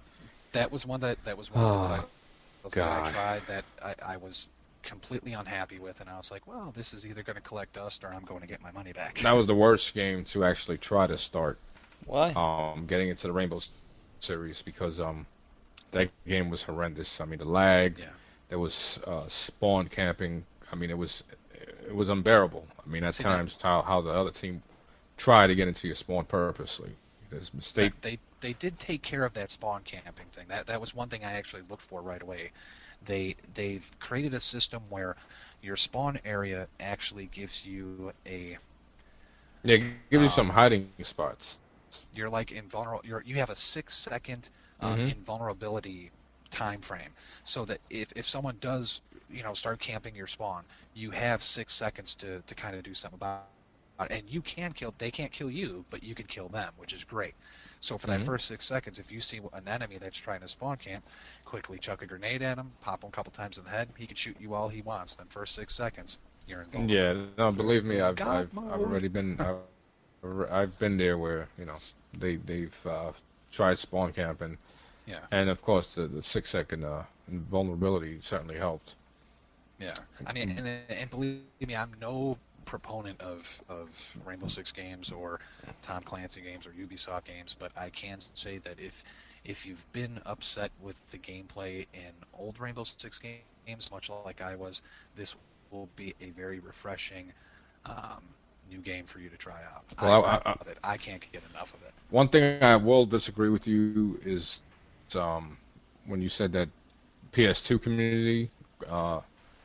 That was one that that was one of the Oh, titles that God. I tried that I, I was completely unhappy with, and I was like, well, this is either going to collect dust or I'm going to get my money back. That was the worst game to actually try to start Why? um, getting into the Rainbow S- series because um, that game was horrendous. I mean, the lag, Yeah. there was uh, spawn camping. I mean, it was it was unbearable. I mean, at See, that- times how how the other team tried to get into your spawn purposely. There's mistake. They they did take care of that spawn camping thing. That that was one thing I actually looked for right away. they they've created a system where your spawn area actually gives you a Yeah, give you some um, hiding spots. you're like invulnerable. You're you have a six second um, Mhm. invulnerability time frame, so that if if someone does you know start camping your spawn, you have six seconds to to kind of do something about it. And you can kill. They can't kill you, but you can kill them, which is great. So for that Mhm. first six seconds, if you see an enemy that's trying to spawn camp, quickly chuck a grenade at him, pop him a couple times in the head. He can shoot you all he wants. Then first six seconds, you're invulnerable. Yeah, no, believe me, I've God I've I've mode. already been I've, I've been there where you know they they've uh, tried spawn camping, Yeah. and of course the, the six second uh, vulnerability certainly helped. Yeah, I mean, and, and believe me, I'm no proponent of, of Rainbow Six games or Tom Clancy games or Ubisoft games, but I can say that if if you've been upset with the gameplay in old Rainbow Six games, much like I was, this will be a very refreshing um, new game for you to try out. Well, I, I- I I- love it. I can't get enough of it. One thing I will disagree with you is um, when you said that P S two community uh,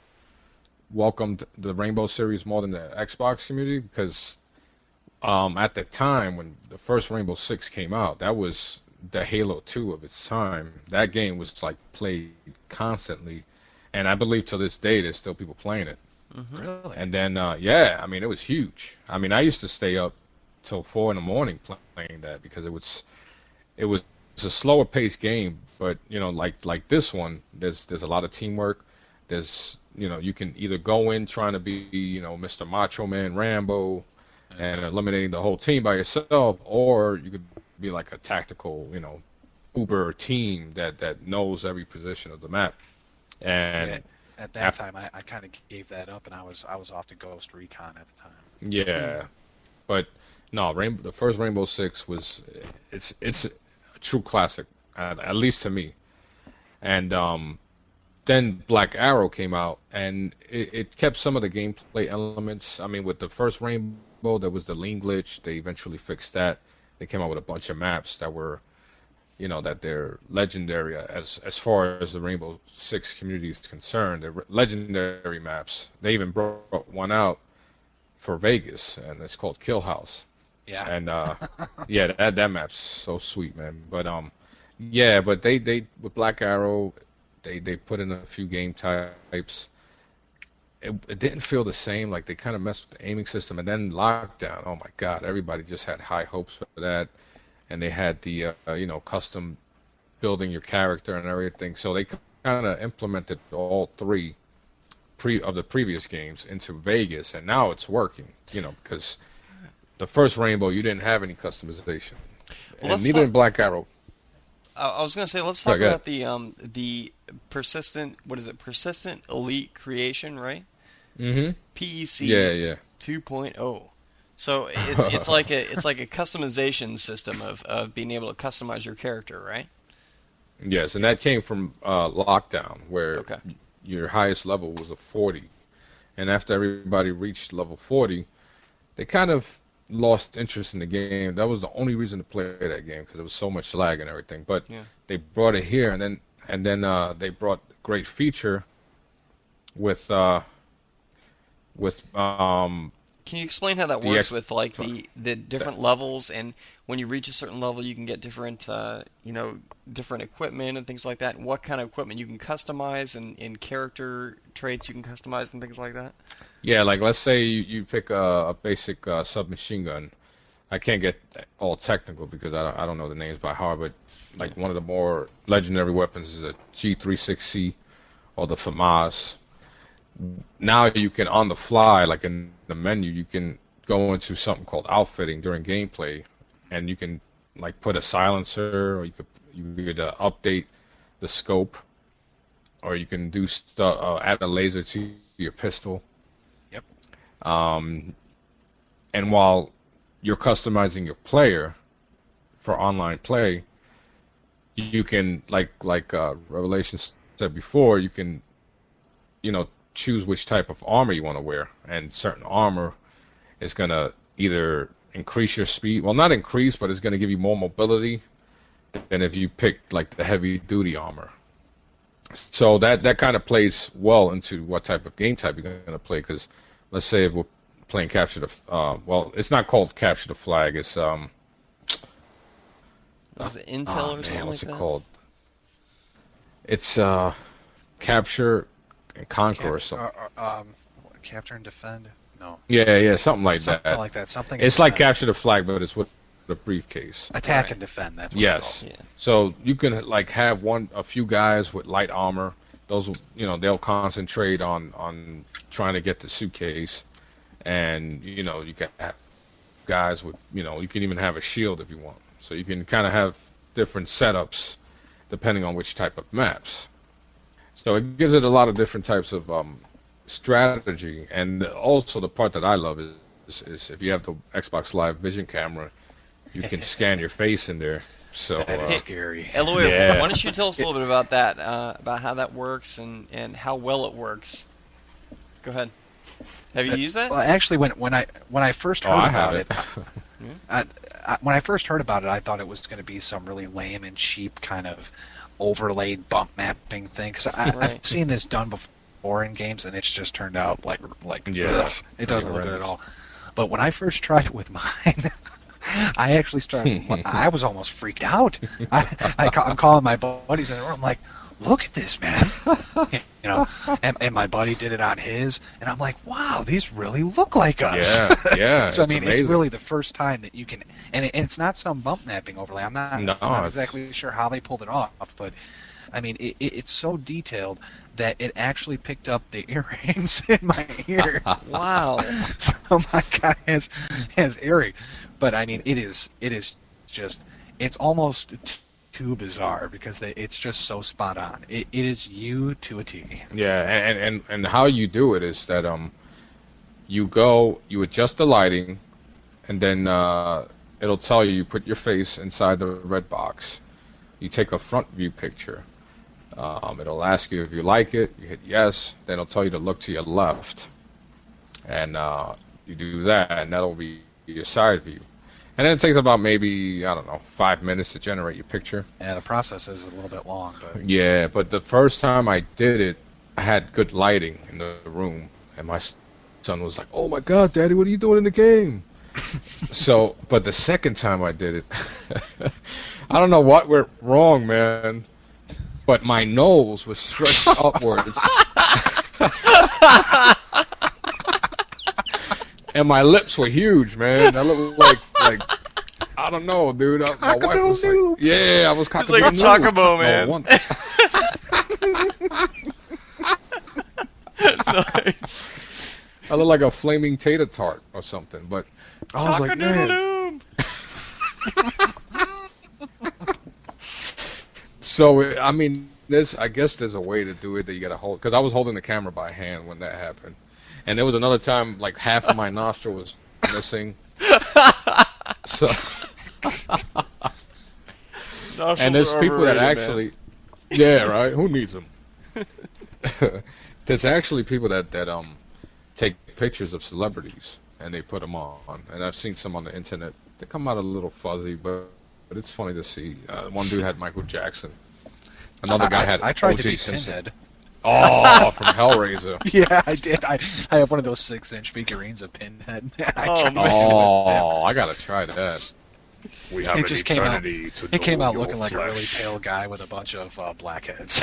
welcomed the Rainbow series more than the Xbox community, because um, at the time when the first Rainbow Six came out, that was the Halo two of its time. That game was like played constantly, and I believe to this day there's still people playing it. Really? And then uh, yeah, I mean it was huge. I mean I used to stay up till four in the morning playing that because it was it was a slower paced game, but you know like like this one, there's there's a lot of teamwork. There's you know you can either go in trying to be you know Mister Macho Man Rambo and eliminating the whole team by yourself, or you could be like a tactical you know uber team that that knows every position of the map. And Yeah, at that af- time, I, I kind of gave that up, and I was I was off to Ghost Recon at the time. yeah, but no, Rainbow, the first Rainbow Six was it's it's a true classic, at, at least to me. And um, then Black Arrow came out, and it, it kept some of the gameplay elements. I mean, with the first Rainbow, there was the lean glitch. They eventually fixed that. They came out with a bunch of maps that were, you know, that they're legendary as as far as the Rainbow Six community is concerned. They're legendary maps. They even brought one out for Vegas, and it's called Kill House. Yeah. And uh, yeah, that that map's so sweet, man. But um, yeah, but they they with Black Arrow, they they put in a few game types. It, it didn't feel the same. Like they kind of messed with the aiming system, and then Lockdown. Oh my God, everybody just had high hopes for that, and they had the uh, you know custom building your character and everything. So they kind of implemented all three pre of the previous games into Vegas, and now it's working. You know because the first Rainbow, you didn't have any customization, Well, and let's neither talk- in Black Arrow. I, I was gonna say let's Sorry, talk go about the um the persistent what is it persistent elite creation, right? Mm-hmm. P E C Yeah, yeah. 2.0. So it's it's like a it's like a customization system of, of being able to customize your character, right? Yes, and that came from uh, Lockdown, where Okay. your highest level was a forty, and after everybody reached level forty, they kind of lost interest in the game. That was the only reason to play that game because there was so much lag and everything. But Yeah. they brought it here, and then and then uh, they brought a great feature with uh, with um, Can you explain how that The works ex- with like the, the different levels, and when you reach a certain level you can get different uh, you know different equipment and things like that, and what kind of equipment you can customize, and, and character traits you can customize and things like that? yeah, like let's say you, you pick a, a basic uh, submachine gun. I can't get all technical because I don't, I don't know the names by heart, but like one of the more legendary weapons is a G thirty-six C or the FAMAS. Now you can, on the fly, like in the menu, you can go into something called outfitting during gameplay, and you can like put a silencer, or you could you could uh, update the scope, or you can do stuff, uh, add a laser to your pistol. Yep. And while you're customizing your player for online play, you can, like like uh, Revelation said before, you can, you know, choose which type of armor you want to wear, and certain armor is gonna either increase your speed, well, not increase, but it's gonna give you more mobility than if you picked like the heavy duty armor. So that that kind of plays well into what type of game type you're going to play. Because let's say if we're playing capture the uh, well, it's not called capture the flag. It's um, Was it Intel oh, or man, something what's like it that? called? It's uh, capture and conquer Cap- or something. uh, uh, um, capture and defend? No. Yeah, yeah, something like Something that. like that. Something. It's like defend. capture the flag, but it's with a briefcase. Attack Right. and defend. That's what Yes. Yeah. So you can like have one, a few guys with light armor. Those, you know, they'll concentrate on on trying to get the suitcase, and you know, you can have guys with, you know, you can even have a shield if you want. So you can kind of have different setups depending on which type of maps. So it gives it a lot of different types of um, strategy, and also the part that I love is, is, is if you have the Xbox Live Vision camera, you can scan your face in there. So That uh, is scary. Eloy, Yeah. why don't you tell us a little bit about that, uh, about how that works and, and how well it works? Go ahead. Have you used that? Well, actually, when when I when I first oh, heard I about have it, it. I, I, when I first heard about it, I thought it was going to be some really lame and cheap kind of overlaid bump mapping thing. Because Right. I've seen this done before in games, and it's just turned out like like Yeah. ugh, it doesn't look good at Horrendous. all. But when I first tried it with mine, I actually started. I was almost freaked out. I, I ca- I'm calling my buddies in the room. I'm like, "Look at this, man!" You know, and, and my buddy did it on his, and I'm like, "Wow, these really look like us." Yeah, yeah. So I it's mean, amazing. it's really the first time that you can, and, it, and it's not some bump mapping overlay. I'm not, No, I'm not it's- exactly sure how they pulled it off, but I mean, it, it, it's so detailed that it actually picked up the earrings in my ear. Wow. So my guy has has earring, but I mean, it is it is just it's almost t- too bizarre because they, it's just so spot on. It, it is you to a T. Yeah, and, and and how you do it is that um, you go, you adjust the lighting, and then uh, it'll tell you you put your face inside the red box. You take a front view picture. Um, it'll ask you if you like it. You hit yes. Then it'll tell you to look to your left, and uh, you do that, and that'll be your side view. And then it takes about maybe, I don't know, five minutes to generate your picture. Yeah, the process is a little bit long, but Yeah, but the first time I did it, I had good lighting in the room, and my son was like, "Oh my God, Daddy, what are you doing in the game?" So, but the second time I did it, I don't know what went wrong, man, but my nose was stretched upwards, and my lips were huge, man. I looked like like. I don't know, dude. I, my wife was like, "Yeah, I was It's like a cock-a-doodle-doo." chocobo, No man. wonder. Nice. I look like a flaming tater tart or something, but I was like, man. Cock-a-doodle-doo. So it- I mean, there's I guess there's a way to do it that you gotta hold, because I was holding the camera by hand when that happened, and there was another time like half of my nostril was missing. So Nostrils and there's are people that overrated, man. actually, yeah, right. Who needs them? There's actually people that that um take pictures of celebrities and they put them on, and I've seen some on the internet. They come out a little fuzzy, but but it's funny to see. Uh, one dude had Michael Jackson. Another guy I, had I tried O to J be Simpson. Pinhead. Oh, from Hellraiser. Yeah, I did. I, I have one of those six-inch figurines of Pinhead. I Oh, tried man. to do it. Oh, I gotta try that. We have It just came out. It came out looking like a really pale guy with a bunch of uh, blackheads.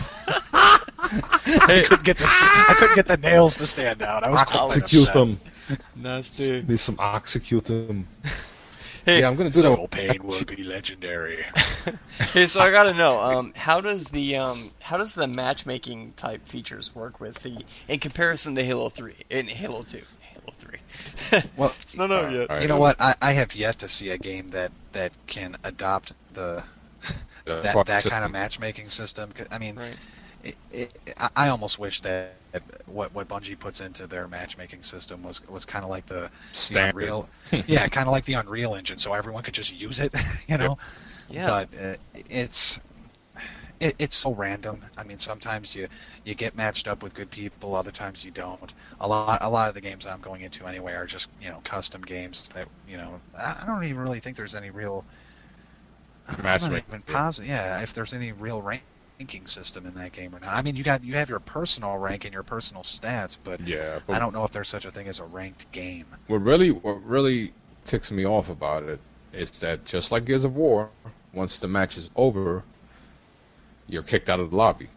I couldn't get the I couldn't get the nails to stand out. I was quite Execute upset. them. Nasty. Need some execute them. Hey, Yeah, I'm gonna do So that. pain will be legendary. Hey, so I gotta know, um, how does the um, how does the matchmaking type features work with the in comparison to Halo three in Halo two, Halo three? Well, It's not out yet. All right. you know what? I, I have yet to see a game that, that can adopt the Uh, that that kind of matchmaking system. 'Cause, I mean, Right. it, it, I- I almost wish that what what Bungie puts into their matchmaking system was was kind of like the, the Standard. Unreal, yeah, kind of like the Unreal Engine, so everyone could just use it, you know. Yeah. But uh, it's it, it's so random. I mean, sometimes you you get matched up with good people, other times you don't. A lot a lot of the games I'm going into anyway are just, you know, custom games that, you know, I I don't even really think there's any real I'm not Matchmaking. even positive. Yeah, if there's any real rank ranking system in that game or not. I mean, you got you have your personal rank and your personal stats, but Yeah, I but don't know if there's such a thing as a ranked game. what really what really ticks me off about it is that just like Gears of War, once the match is over, you're kicked out of the lobby.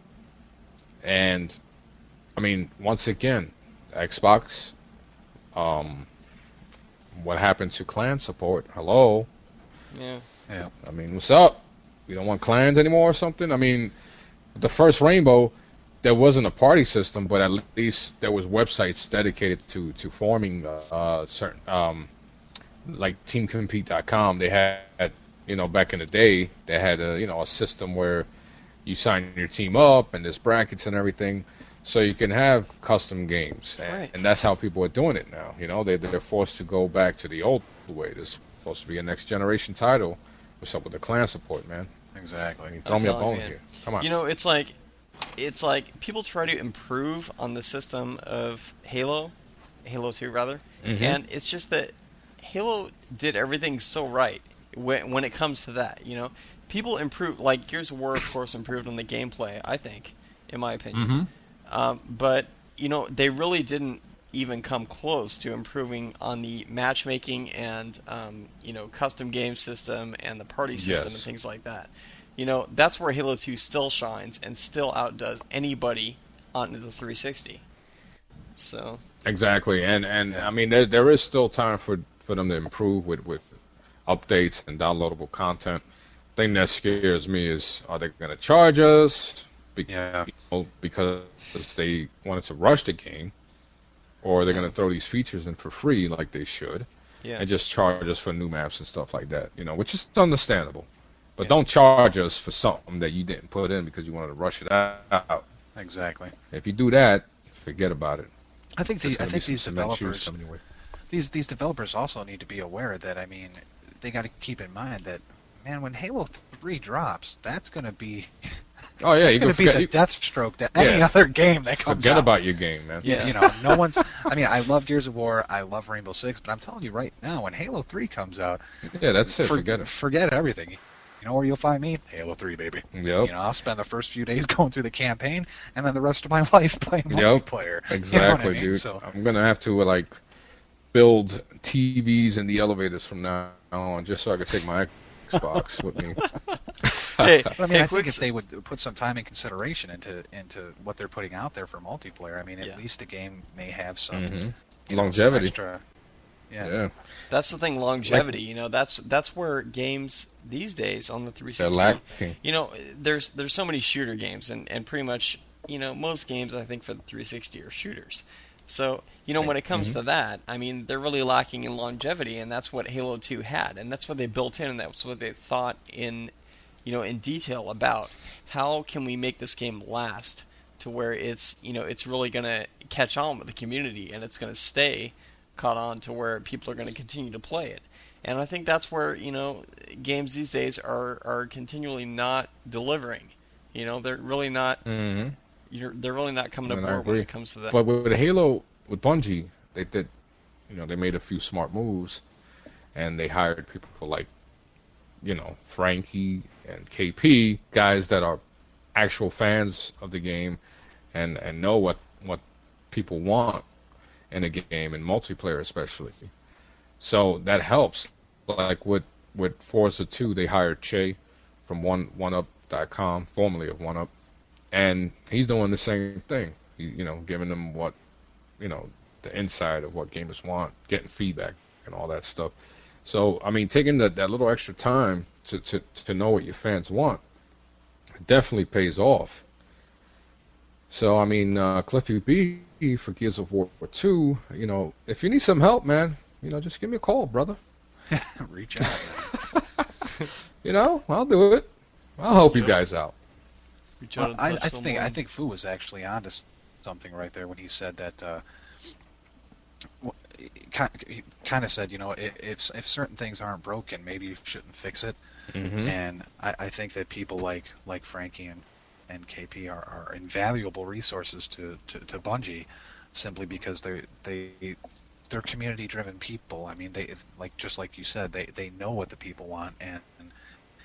And I mean, once again, Xbox, um, what happened to clan support? Hello. Yeah. Yeah. I mean, what's up? You don't want clans anymore or something? I mean, the first Rainbow, there wasn't a party system, but at least there was websites dedicated to to forming uh, certain, um, like team compete dot com. They had, you know, back in the day, they had a you know a system where you sign your team up and there's brackets and everything, so you can have custom games, and, Right. and that's how people are doing it now. You know, they they're forced to go back to the old way. There's supposed to be a next generation title. What's up with the clan support, man? Exactly. I mean, throw me a telling bone you, man. here. Come on. You know, it's like it's like people try to improve on the system of Halo, Halo two rather, Mhm. and it's just that Halo did everything so right when when it comes to that. You know, people improve like Gears of War, of course, improved on the gameplay. I think, in my opinion, Mhm. um, but you know, they really didn't even come close to improving on the matchmaking and um, you know custom game system and the party system and Yes. things like that. You know, that's where Halo two still shines and still outdoes anybody on the three sixty. So Exactly, and and I mean there there is still time for for them to improve with with updates and downloadable content. Thing that scares me is, are they going to charge us? Be- Yeah. you know, because they wanted to rush the game, or are they going to throw these features in for free like they should, yeah, and just charge us for new maps and stuff like that? You know, which is understandable, but Yeah. don't charge us for something that you didn't put in because you wanted to rush it out. Exactly. If you do that, forget about it. I think There's the, I gonna be think some these cement shoes developers coming your way. these these developers also need to be aware that I mean they got to keep in mind that man when Halo three drops that's going to be Oh yeah, it's you going can to be forget. the you- death stroke that any Yeah. other game that comes Forget out. about your game, man. Yeah, you know, no one's. I mean, I love Gears of War, I love Rainbow Six, but I'm telling you right now, when Halo three comes out, Yeah, that's it. for- Forget it. Forget everything. You know where you'll find me? Halo three, baby. Yep. You know, I'll spend the first few days going through the campaign, and then the rest of my life playing Yep. multiplayer. You know what I Exactly, mean? dude. So, I'm gonna have to uh, like build T Vs in the elevators from now on, just so I could take my Xbox with me. hey, but I mean, hey, I quick think if s- they would put some time and consideration into into what they're putting out there for multiplayer, I mean, at Yeah. least the game may have some Mhm. you know, some Longevity. extra- yeah. Yeah, that's the thing, longevity. You know, that's that's where games these days on the three they're sixty. lacking. You know, there's there's so many shooter games, and, and pretty much, you know, most games I think for the three sixty are shooters. So, you know, when it comes to that, I mean, they're really lacking in longevity, and that's what Halo two had, and that's what they built in, and that's what they thought in, you know, in detail about how can we make this game last to where it's, you know, it's really going to catch on with the community, and it's going to stay caught on to where people are going to continue to play it. And I think that's where, you know, games these days are, are continually not delivering. You know, they're really not hmm you're, they're really not coming And I aboard when agree. it comes to that. But with Halo, with Bungie, they did, you know, they made a few smart moves, and they hired people like, you know, Frankie and K P, guys that are actual fans of the game, and and know what what people want in a game, in multiplayer especially. So that helps. Like with with Forza two, they hired Che from one OneUp dot com, formerly of OneUp, and he's doing the same thing. He, you know, giving them what, you know, the inside of what gamers want, getting feedback and all that stuff. So I mean, taking that that little extra time to to to know what your fans want definitely pays off. So I mean, uh, Cliffy B for Gears of War two, you know, if you need some help, man, you know, just give me a call, brother. Reach out. You know, I'll do it. I'll help you guys out. Reach out Well, and I, touch I think I someone. think Fu was actually onto s- something right there when he said that. Uh, w- he kind of said, you know, i- if if certain things aren't broken, maybe you shouldn't fix it. Mm-hmm. And I, I think that people like like Frankie and, and K P are, are invaluable resources to, to, to Bungie, simply because they're they they're community driven people. I mean, they like just like you said, they, they know what the people want, and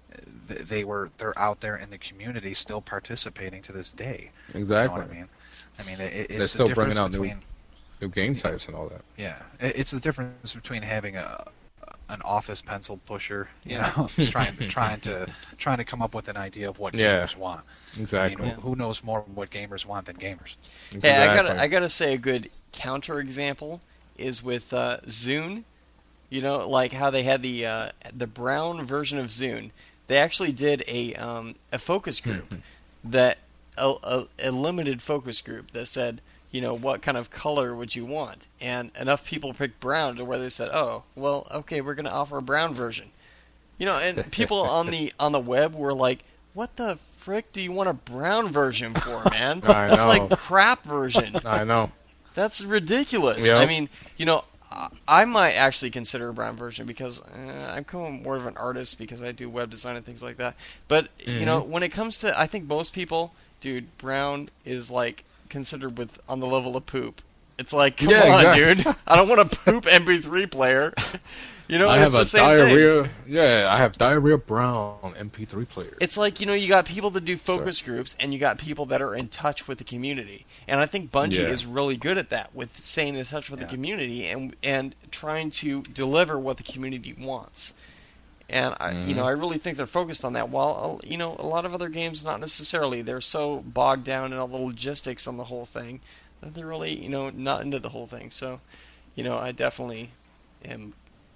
th- they were they're out there in the community still participating to this day. Exactly. You know what I mean? I mean, it, it's They're the still difference bringing out new between new game types and all that. yeah, it, it's the difference between having a an office pencil pusher, you Yeah. know, trying trying to trying to come up with an idea of what Yeah. gamers want. I Exactly. mean, who, who knows more what gamers want than gamers? Hey, I Exactly. gotta I gotta say a good counter example is with uh, Zune. You know, like how they had the uh, the brown version of Zune. They actually did a um, a focus group that a, a, a limited focus group that said, you know, what kind of color would you want? And enough people picked brown to where they said, oh, well, okay, we're going to offer a brown version. You know, and people on the on the web were like, what the frick do you want a brown version for, man? I That's know. like crap version. I know. That's ridiculous. Yep. I mean, you know, I- I might actually consider a brown version because uh, I'm kind of more of an artist because I do web design and things like that. But you know, when it comes to, I think most people, dude, brown is like considered with on the level of poop. It's like, come Yeah, on, exactly. dude. I don't want a poop M P three player. You know, I it's have the a same thing. diarrhea. Yeah, I have diarrhea brown M P three player. It's like, you know, you got people that do focus groups and you got people that are in touch with the community. And I think Bungie Yeah. is really good at that, with staying in touch with Yeah. the community and and trying to deliver what the community wants. And I, you know, I really think they're focused on that. While uh, you know, a lot of other games not necessarily. They're so bogged down in all the logistics on the whole thing that they're really, you know, not into the whole thing. So, you know, I definitely am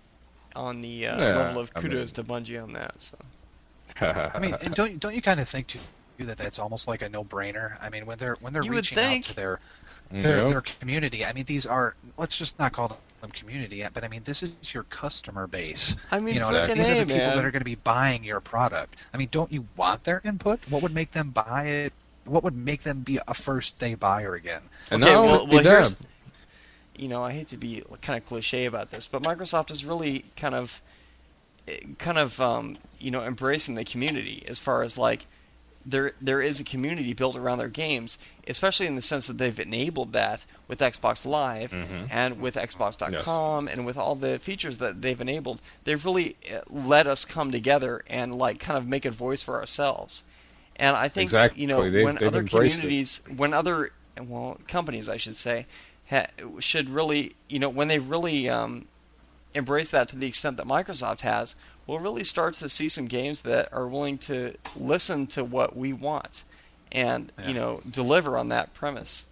on the uh, Yeah, level of I kudos to Bungie on that. So. I mean, and don't don't you kind of think too that that's almost like a no-brainer? I mean, when they're when they're You would reaching out think. to their their, Yeah. their community, I mean, these are, let's just not call them community yet, but I mean, this is your customer base. I mean, you know, frickin' these are A, the people man. that are going to be buying your product. I mean, don't you want their input? What would make them buy it? What would make them be a first-day buyer again? And Okay, not well, only well, that, here's, you know, I hate to be kind of cliche about this, but Microsoft is really kind of, eh, kind of, um, you know, embracing the community as far as like, there there is a community built around their games, especially in the sense that they've enabled that with Xbox Live and with Xbox dot com and with all the features that they've enabled. They've really eh, let us come together and like kind of make a voice for ourselves. And I think Exactly. you know They've- when they've other embraced it. communities, when other well companies, I should say, ha- should really you know when they really um, embrace that to the extent that Microsoft has, we'll really start to see some games that are willing to listen to what we want and you Yeah. know deliver on that premise.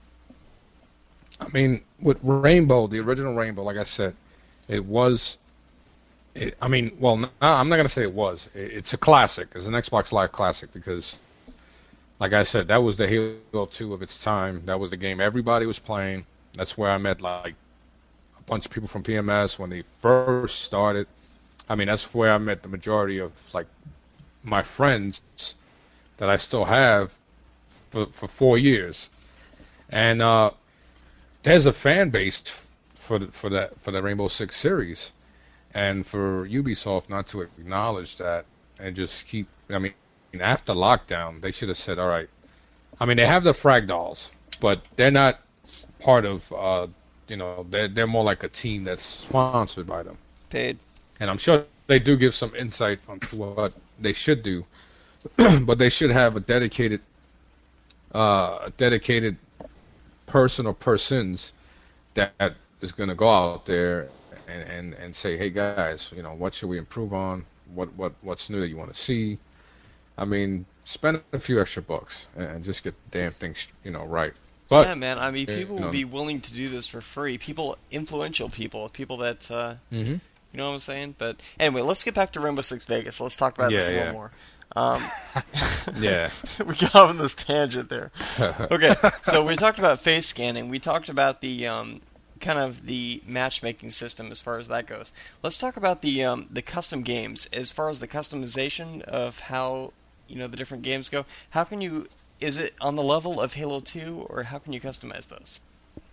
I mean, with Rainbow, the original Rainbow, like I said, it was. It, I mean, well, no, I'm not gonna say it was. It, it's a classic. It's an Xbox Live classic because, like I said, that was the Halo two of its time. That was the game everybody was playing. That's where I met like a bunch of people from P M S when they first started. I mean, that's where I met the majority of like my friends that I still have for for four years, and uh, there's a fan base for the, for that for the Rainbow Six series, and for Ubisoft not to acknowledge that and just keep. I mean, after lockdown, they should have said, "All right." I mean, they have the Frag Dolls, but they're not part of. Uh, you know, they're they're more like a team that's sponsored by them. Paid. And I'm sure they do give some insight onto what they should do, but they should have a dedicated, uh, a dedicated person or persons that is going to go out there and, and, and say, hey guys, you know, what should we improve on? What what what's new that you want to see? I mean, spend a few extra bucks and just get the damn thing, you know, right. But Yeah, man. I mean, you people know- would be willing to do this for free. People, influential people, people that. Uh, Mhm. You know what I'm saying? But anyway, let's get back to Rainbow Six Vegas. Let's talk about Yeah, this a yeah. little more. Um, yeah, we got off on this tangent there. Okay, so we talked about face scanning. We talked about the um, kind of the matchmaking system as far as that goes. Let's talk about the um, the custom games as far as the customization of how you know the different games go. How can you? Is it on the level of Halo two, or how can you customize those?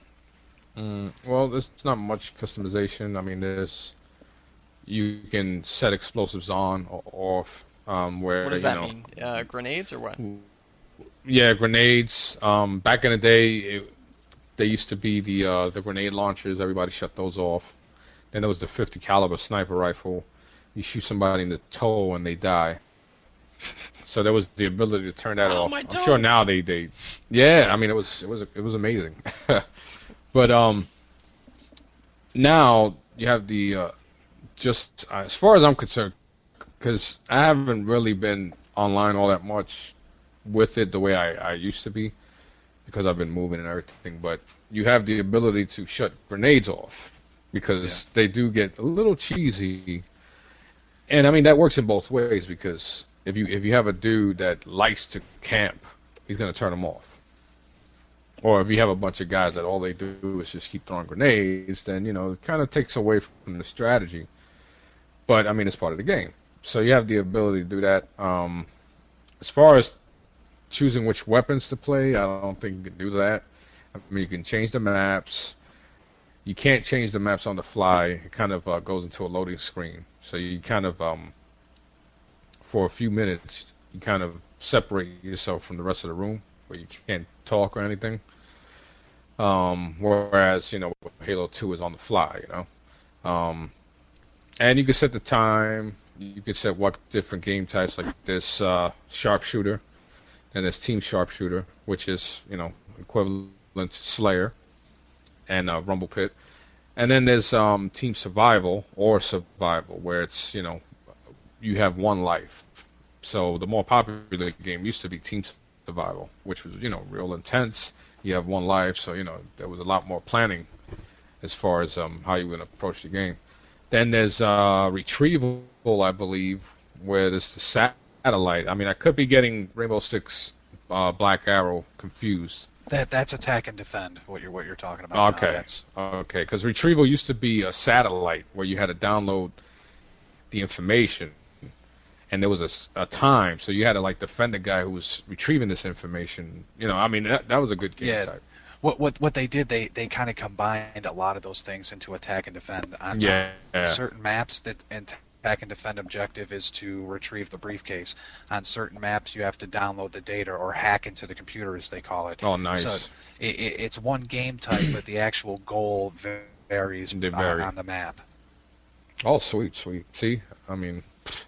Mm, well, there's not much customization. I mean, there's you can set explosives on or off. Um, where What does you that know, mean? Uh, grenades or what? Yeah, grenades. Um, back in the day, it, they used to be the uh, the grenade launchers. Everybody shut those off. Then there was the fifty caliber sniper rifle. You shoot somebody in the toe and they die. So there was the ability to turn that Oh, off. my I'm sure toes. now they, they, yeah. I mean, it was it was it was amazing. But um, now you have the uh, just uh, as far as I'm concerned, because I haven't really been online all that much with it the way I, I used to be, because I've been moving and everything. But you have the ability to shut grenades off, because Yeah. they do get a little cheesy. And I mean that works in both ways, because if you if you have a dude that likes to camp, he's gonna turn them off. Or if you have a bunch of guys that all they do is just keep throwing grenades, then you know it kind of takes away from the strategy. But I mean it's part of the game, so you have the ability to do that. Um, as far as choosing which weapons to play, I don't think you can do that. I mean you can change the maps. You can't change the maps on the fly. It kind of uh, goes into a loading screen. So you kind of, um, for a few minutes, you kind of separate yourself from the rest of the room where you can't talk or anything. Um, whereas, you know, Halo two is on the fly, you know. Um, and you can set the time. You can set what different game types, like this uh, sharpshooter. And there's team sharpshooter, which is, you know, equivalent to Slayer and uh, Rumble Pit. And then there's um, Team Survival or Survival, where it's, you know, you have one life. So the more popular game used to be Team Survival, which was, you know, real intense. You have one life, so, you know, there was a lot more planning as far as um, how you would approach the game. Then there's uh, Retrieval, I believe, where there's the satellite. I mean, I could be getting Rainbow Six uh, Black Arrow confused. That that's attack and defend. What you're what you're talking about. now. Okay. That's, Okay. Because Retrieval used to be a satellite where you had to download the information, and there was a, s- a time, so you had to like defend the guy who was retrieving this information. You know, I mean that that was a good game Yeah. type. what what what they did. They they kind of combined a lot of those things into attack and defend. On, Yeah. on certain maps, that attack and defend objective is to retrieve the briefcase. On certain maps, you have to download the data or hack into the computer, as they call it. Oh, nice. So it, it, it's one game type, but the actual goal va- varies They on, vary. on the map. Oh, sweet, sweet. See, I mean,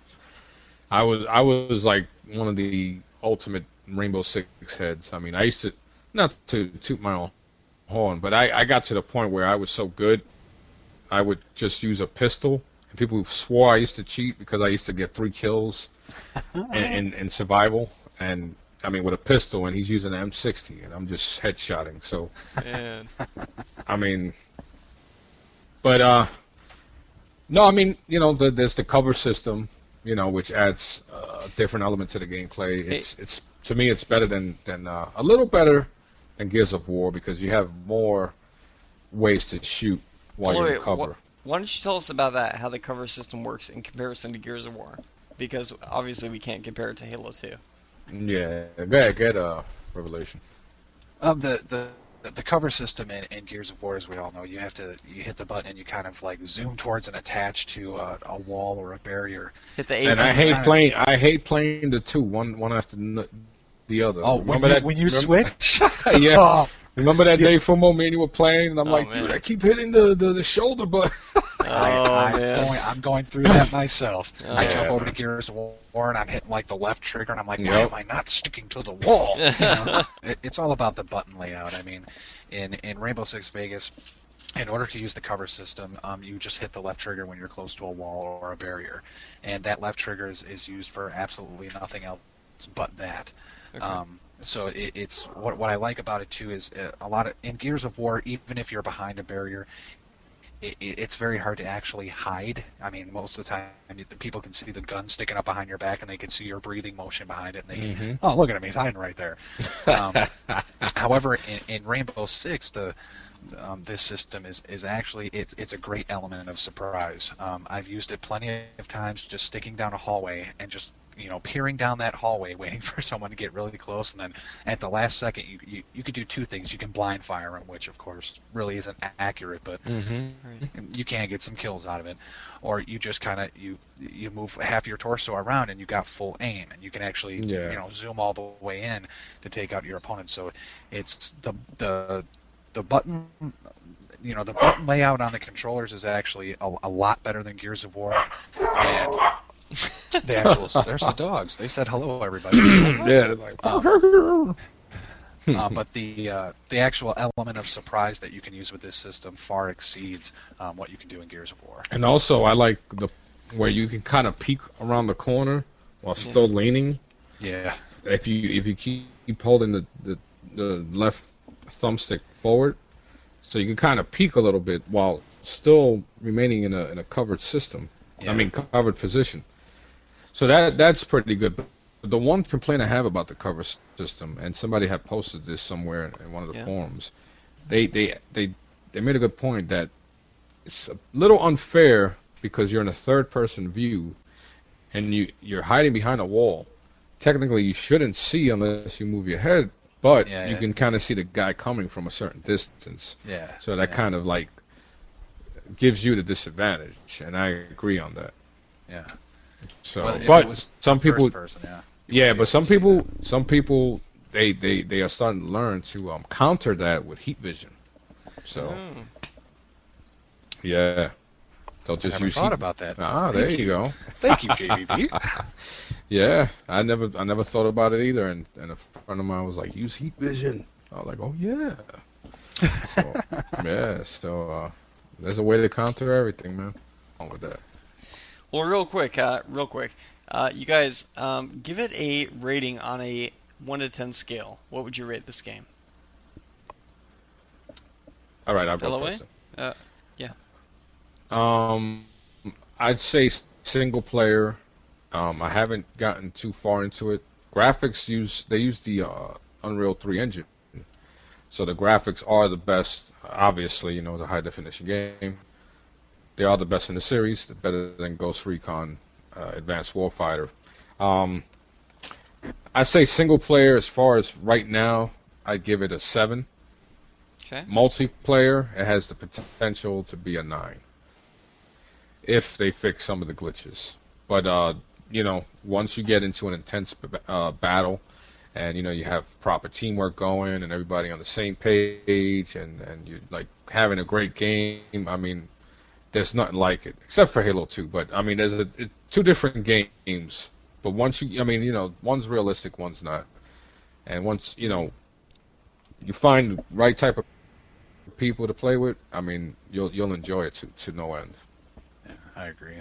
I was I was like one of the ultimate Rainbow Six heads. I mean, I used to not to toot my own horn, but I, I got to the point where I was so good, I would just use a pistol. And people swore I used to cheat because I used to get three kills in, in, in survival. And I mean, with a pistol, and he's using an M sixty, and I'm just headshotting. So, Man. I mean, but uh, no, I mean, you know, the, there's the cover system, you know, which adds uh, a different element to the gameplay. It's it's to me, it's better than than uh, a little better than Gears of War because you have more ways to shoot while you're in Wait, cover. wh- why don't you tell us about that, how the cover system works in comparison to Gears of War? Because obviously we can't compare it to Halo two. Yeah, go ahead, get a Revelation. Um, the the the cover system in, in Gears of War, as we all know, you have to you hit the button and you kind of like zoom towards and attach to a, a wall or a barrier. Hit the A And I button. hate kinda- playing. I hate playing the two, one one after n- the other. Oh, when remember you, that when you remember- switch? yeah. Oh, Remember that day, Fumo, me and you were playing, and I'm Oh, like, man. dude, I keep hitting the, the, the shoulder button. I, Oh, I'm, man. going, I'm going through that myself. I Yeah. jump over to Gears of War and I'm hitting like the left trigger and I'm like, why Yep. am I not sticking to the wall? You know? it, it's all about the button layout. I mean, in, in Rainbow Six Vegas, in order to use the cover system, um, you just hit the left trigger when you're close to a wall or a barrier. And that left trigger is, is used for absolutely nothing else but that. Okay. Um, so it, it's what what I like about it too is uh, a lot of in Gears of War, even if you're behind a barrier, it, it, it's very hard to actually hide. I mean, most of the time, the people can see the gun sticking up behind your back, and they can see your breathing motion behind it, and they can, oh, look at him, he's hiding right there. Um, however, in, in Rainbow Six, the um, this system is, is actually it's it's a great element of surprise. Um, I've used it plenty of times, just sticking down a hallway and just you know peering down that hallway, waiting for someone to get really close, and then at the last second, you you, you could do two things. You can blind fire them, which of course really isn't accurate, but you can get some kills out of it, or you just kind of you you move half your torso around and you got full aim, and you can actually Yeah. you know zoom all the way in to take out your opponent. So it's the the the button. You know, the button layout on the controllers is actually a, a lot better than Gears of War, and The actual there's the dogs. They said hello, everybody. Yeah, they're like, Um, uh, but the uh, the actual element of surprise that you can use with this system far exceeds um, what you can do in Gears of War. and also I like the where you can kind of peek around the corner while still leaning. Yeah, If you if you keep holding the, the, the left thumbstick forward, so you can kind of peek a little bit while still remaining in a in a covered system. Yeah. I mean covered position. So that that's pretty good. But the one complaint I have about the cover s- system, and somebody had posted this somewhere in, in one of the Yeah. forums, they, they they they made a good point that it's a little unfair because you're in a third person view, and you you're hiding behind a wall. Technically, you shouldn't see unless you move your head, but Yeah, you yeah. can kind of see the guy coming from a certain distance. yeah. So that yeah. kind of like gives you the disadvantage, and I agree on that. yeah. So, Well, if but it was some people, First person, yeah. yeah, You but some wouldn't be able people, some people, they, they, they are starting to learn to um, counter that with heat vision. So, Oh. yeah, they'll to see just that. Never use thought heat. about that. Ah, there you go. Thank you, J B B. Yeah, I never, I never thought about it either. And, and a friend of mine was like, use heat vision. I was like, oh yeah. So, yeah, so uh, there's a way to counter everything, man. On with that. Well, real quick, uh, real quick, uh, you guys, um, give it a rating on a one to ten scale. What would you rate this game? All right, I'll go L O A? first. Uh, yeah. Um, I'd say single player. Um, I haven't gotten too far into it. Graphics use they use the uh, Unreal three engine, so the graphics are the best. Obviously, you know, it's a high definition game. They are the best in the series. They're better than Ghost Recon uh, Advanced Warfighter. Um, I say single player. As far as right now, I'd give it a seven. Okay. Multiplayer, it has the potential to be a nine if they fix some of the glitches. But uh, you know, once you get into an intense uh, battle, and you know you have proper teamwork going, and everybody on the same page, and and you like having a great game. I mean, there's nothing like it except for Halo two. But I mean, there's a, it, two different games. But once you, I mean, you know, one's realistic, one's not. And once you know, you find the right type of people to play with, I mean, you'll you'll enjoy it to, to no end. Yeah, I agree.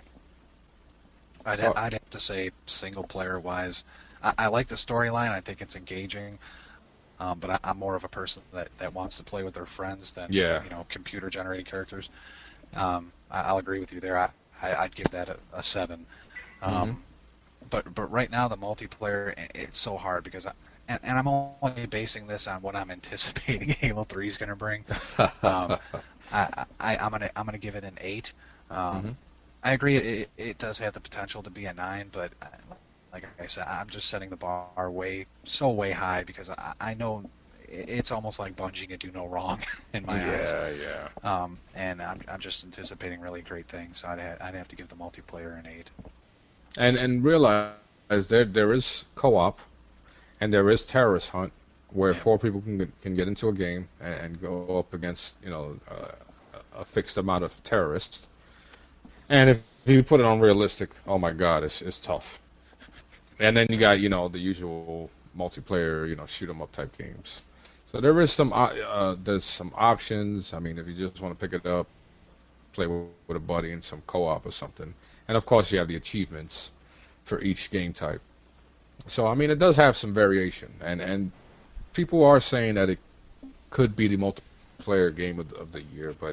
I'd, So- ha- I'd have to say, single player wise, I, I like the storyline. I think it's engaging, um, but I, I'm more of a person that, that wants to play with their friends than Yeah. you know computer generated characters. Um, I, I'll agree with you there. I, I I'd give that a, a seven. Um, Mm-hmm. But but right now the multiplayer i- it's so hard because I, and, and I'm only basing this on what I'm anticipating Halo three is going to bring. Um, I, I I'm gonna I'm gonna give it an eight. Um, Mhm. I agree it, it does have the potential to be a nine, but uh, like I said, I'm just setting the bar way so way high because I, I know it- it's almost like Bungie can do no wrong in my eyes. yeah. Um, and I'm I'm just anticipating really great things, so I'd ha- I'd have to give the multiplayer an eight. And and realize there there is co-op, and there is terrorist hunt, where Yeah. four people can get, can get into a game and, and go up against you know uh, a fixed amount of terrorists. And if you put it on realistic, oh my God, it's it's tough. And then you got you know the usual multiplayer, you know, shoot 'em up type games. So there is some uh, uh, there's some options. I mean, if you just want to pick it up, play with, with a buddy in some co-op or something. And of course, you have the achievements for each game type. So I mean, it does have some variation, and and people are saying that it could be the multiplayer game of, of the year, but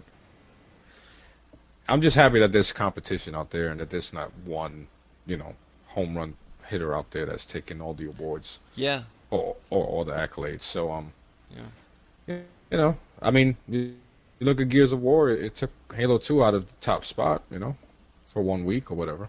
I'm just happy that there's competition out there and that there's not one, you know, home run hitter out there that's taking all the awards Yeah. or or all the accolades. So um, Yeah. you know, I mean, you, you look at Gears of War, it, it took Halo two out of the top spot, you know, for one week or whatever.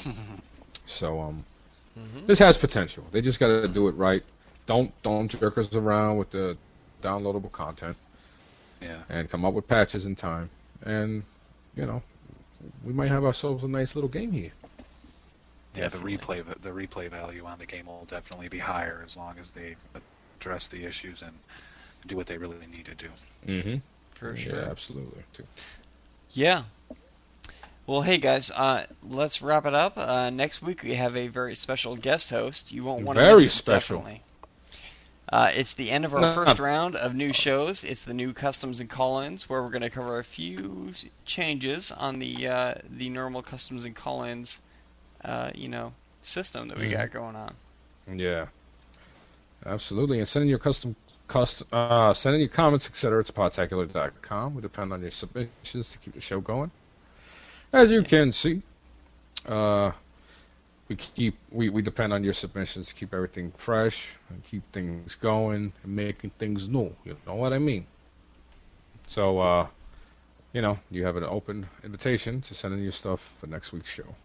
So um, this has potential. They just got to do it right. Don't don't jerk us around with the downloadable content, Yeah. and come up with patches in time. And you know, we might have ourselves a nice little game here. Yeah, the Definitely. replay the replay value on the game will definitely be higher as long as they address the issues and do what they really need to do. Mm-hmm. For sure. Yeah, absolutely. Yeah. Well, hey guys, uh, let's wrap it up. Uh, next week we have a very special guest host. You won't want to Very miss it, special. definitely. Uh, it's the end of our No. first round of new shows. It's the new customs and call-ins, where we're going to cover a few s- changes on the uh, the normal customs and call-ins, uh, you know, system that we got going on. Yeah, absolutely. And send in your custom, custom, uh, send in your comments, et cetera. It's podtacular dot com. We depend on your submissions to keep the show going. As you can see, uh, we keep we, we depend on your submissions to keep everything fresh and keep things going and making things new. You know what I mean? So, uh, you know, you have an open invitation to send in your stuff for next week's show.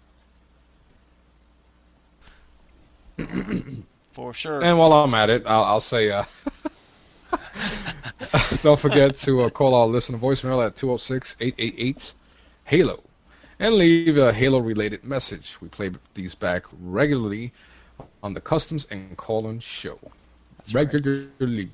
For sure. And while I'm at it, I'll, I'll say, uh, don't forget to uh, call our listener voicemail at two oh six, eight eight eight, HALO and leave a Halo-related message. We play these back regularly on the Customs and Call-In show. That's right. Regularly.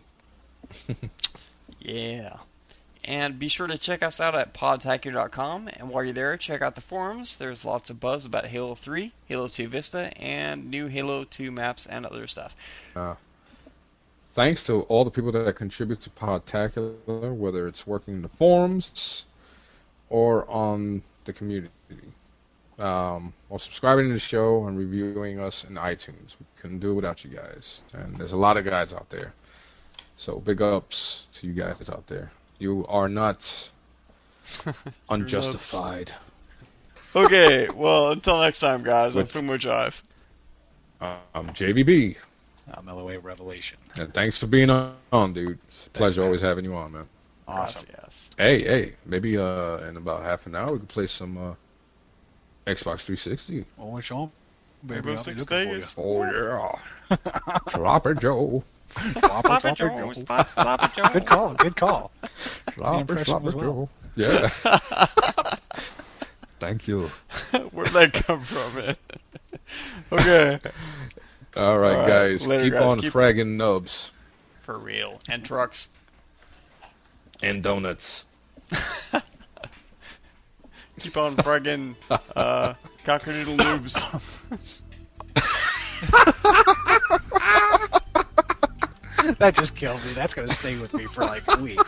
Yeah. And be sure to check us out at podtacular dot com. And while you're there, check out the forums. There's lots of buzz about Halo three, Halo two Vista, and new Halo two maps and other stuff. Uh, thanks to all the people that contribute to Podtacular, whether it's working in the forums or on the community. Um, or subscribing to the show and reviewing us in iTunes. We couldn't do it without you guys. And there's a lot of guys out there. So big ups to you guys out there. You are not unjustified. Okay, well, until next time, guys, I'm Which- Fumo Drive. Uh, I'm J V B. I'm L O A Revelation. And thanks for being on, dude. It's a pleasure always having you on, man. Awesome. Yes. Hey, hey, maybe uh, in about half an hour we can play some uh, Xbox three sixty. Oh, it's on. Baby, Rainbow I'll be Six looking for Vegas. Oh, yeah. Sloppy Joe. you. Flopper, Stop it, flopper, Joe. Joe. Stop, stop it, Joe. Good call. Good call. Sloppy, impression sloppy was well. Joe. Yeah. Thank you. Where'd that come from, man? Okay. All right, All right, guys. later, keep guys. on Keep- fragging nubs For real. And trucks. and donuts. Keep on friggin' uh, cockadoodle noobs. That just killed me. That's going to stay with me for like weeks.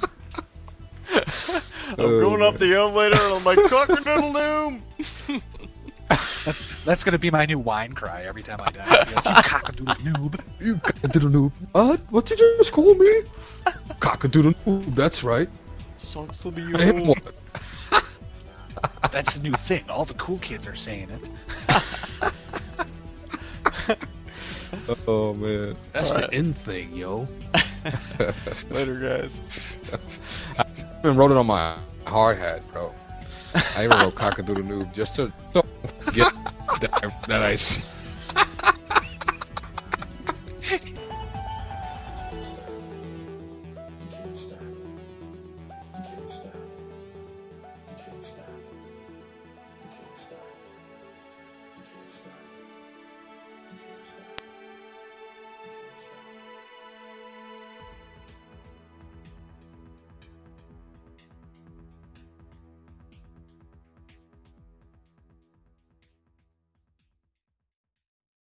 I'm going up the elevator and I'm like, cockadoodle noob! That's going to be my new wine cry every time I die. Be like, you cockadoodle noob. You cockadoodle noob. What? What did you just call me? Cockadoodle noob, that's right. Sucks to be I am you. one. That's the new thing. All the cool kids are saying it. Oh, man. That's the in thing, yo. Later, guys. I even wrote it on my hard hat, bro. I even wrote cockadoodle noob just to don't forget that, that I s- You can't stop. You can't stop. You can't stop.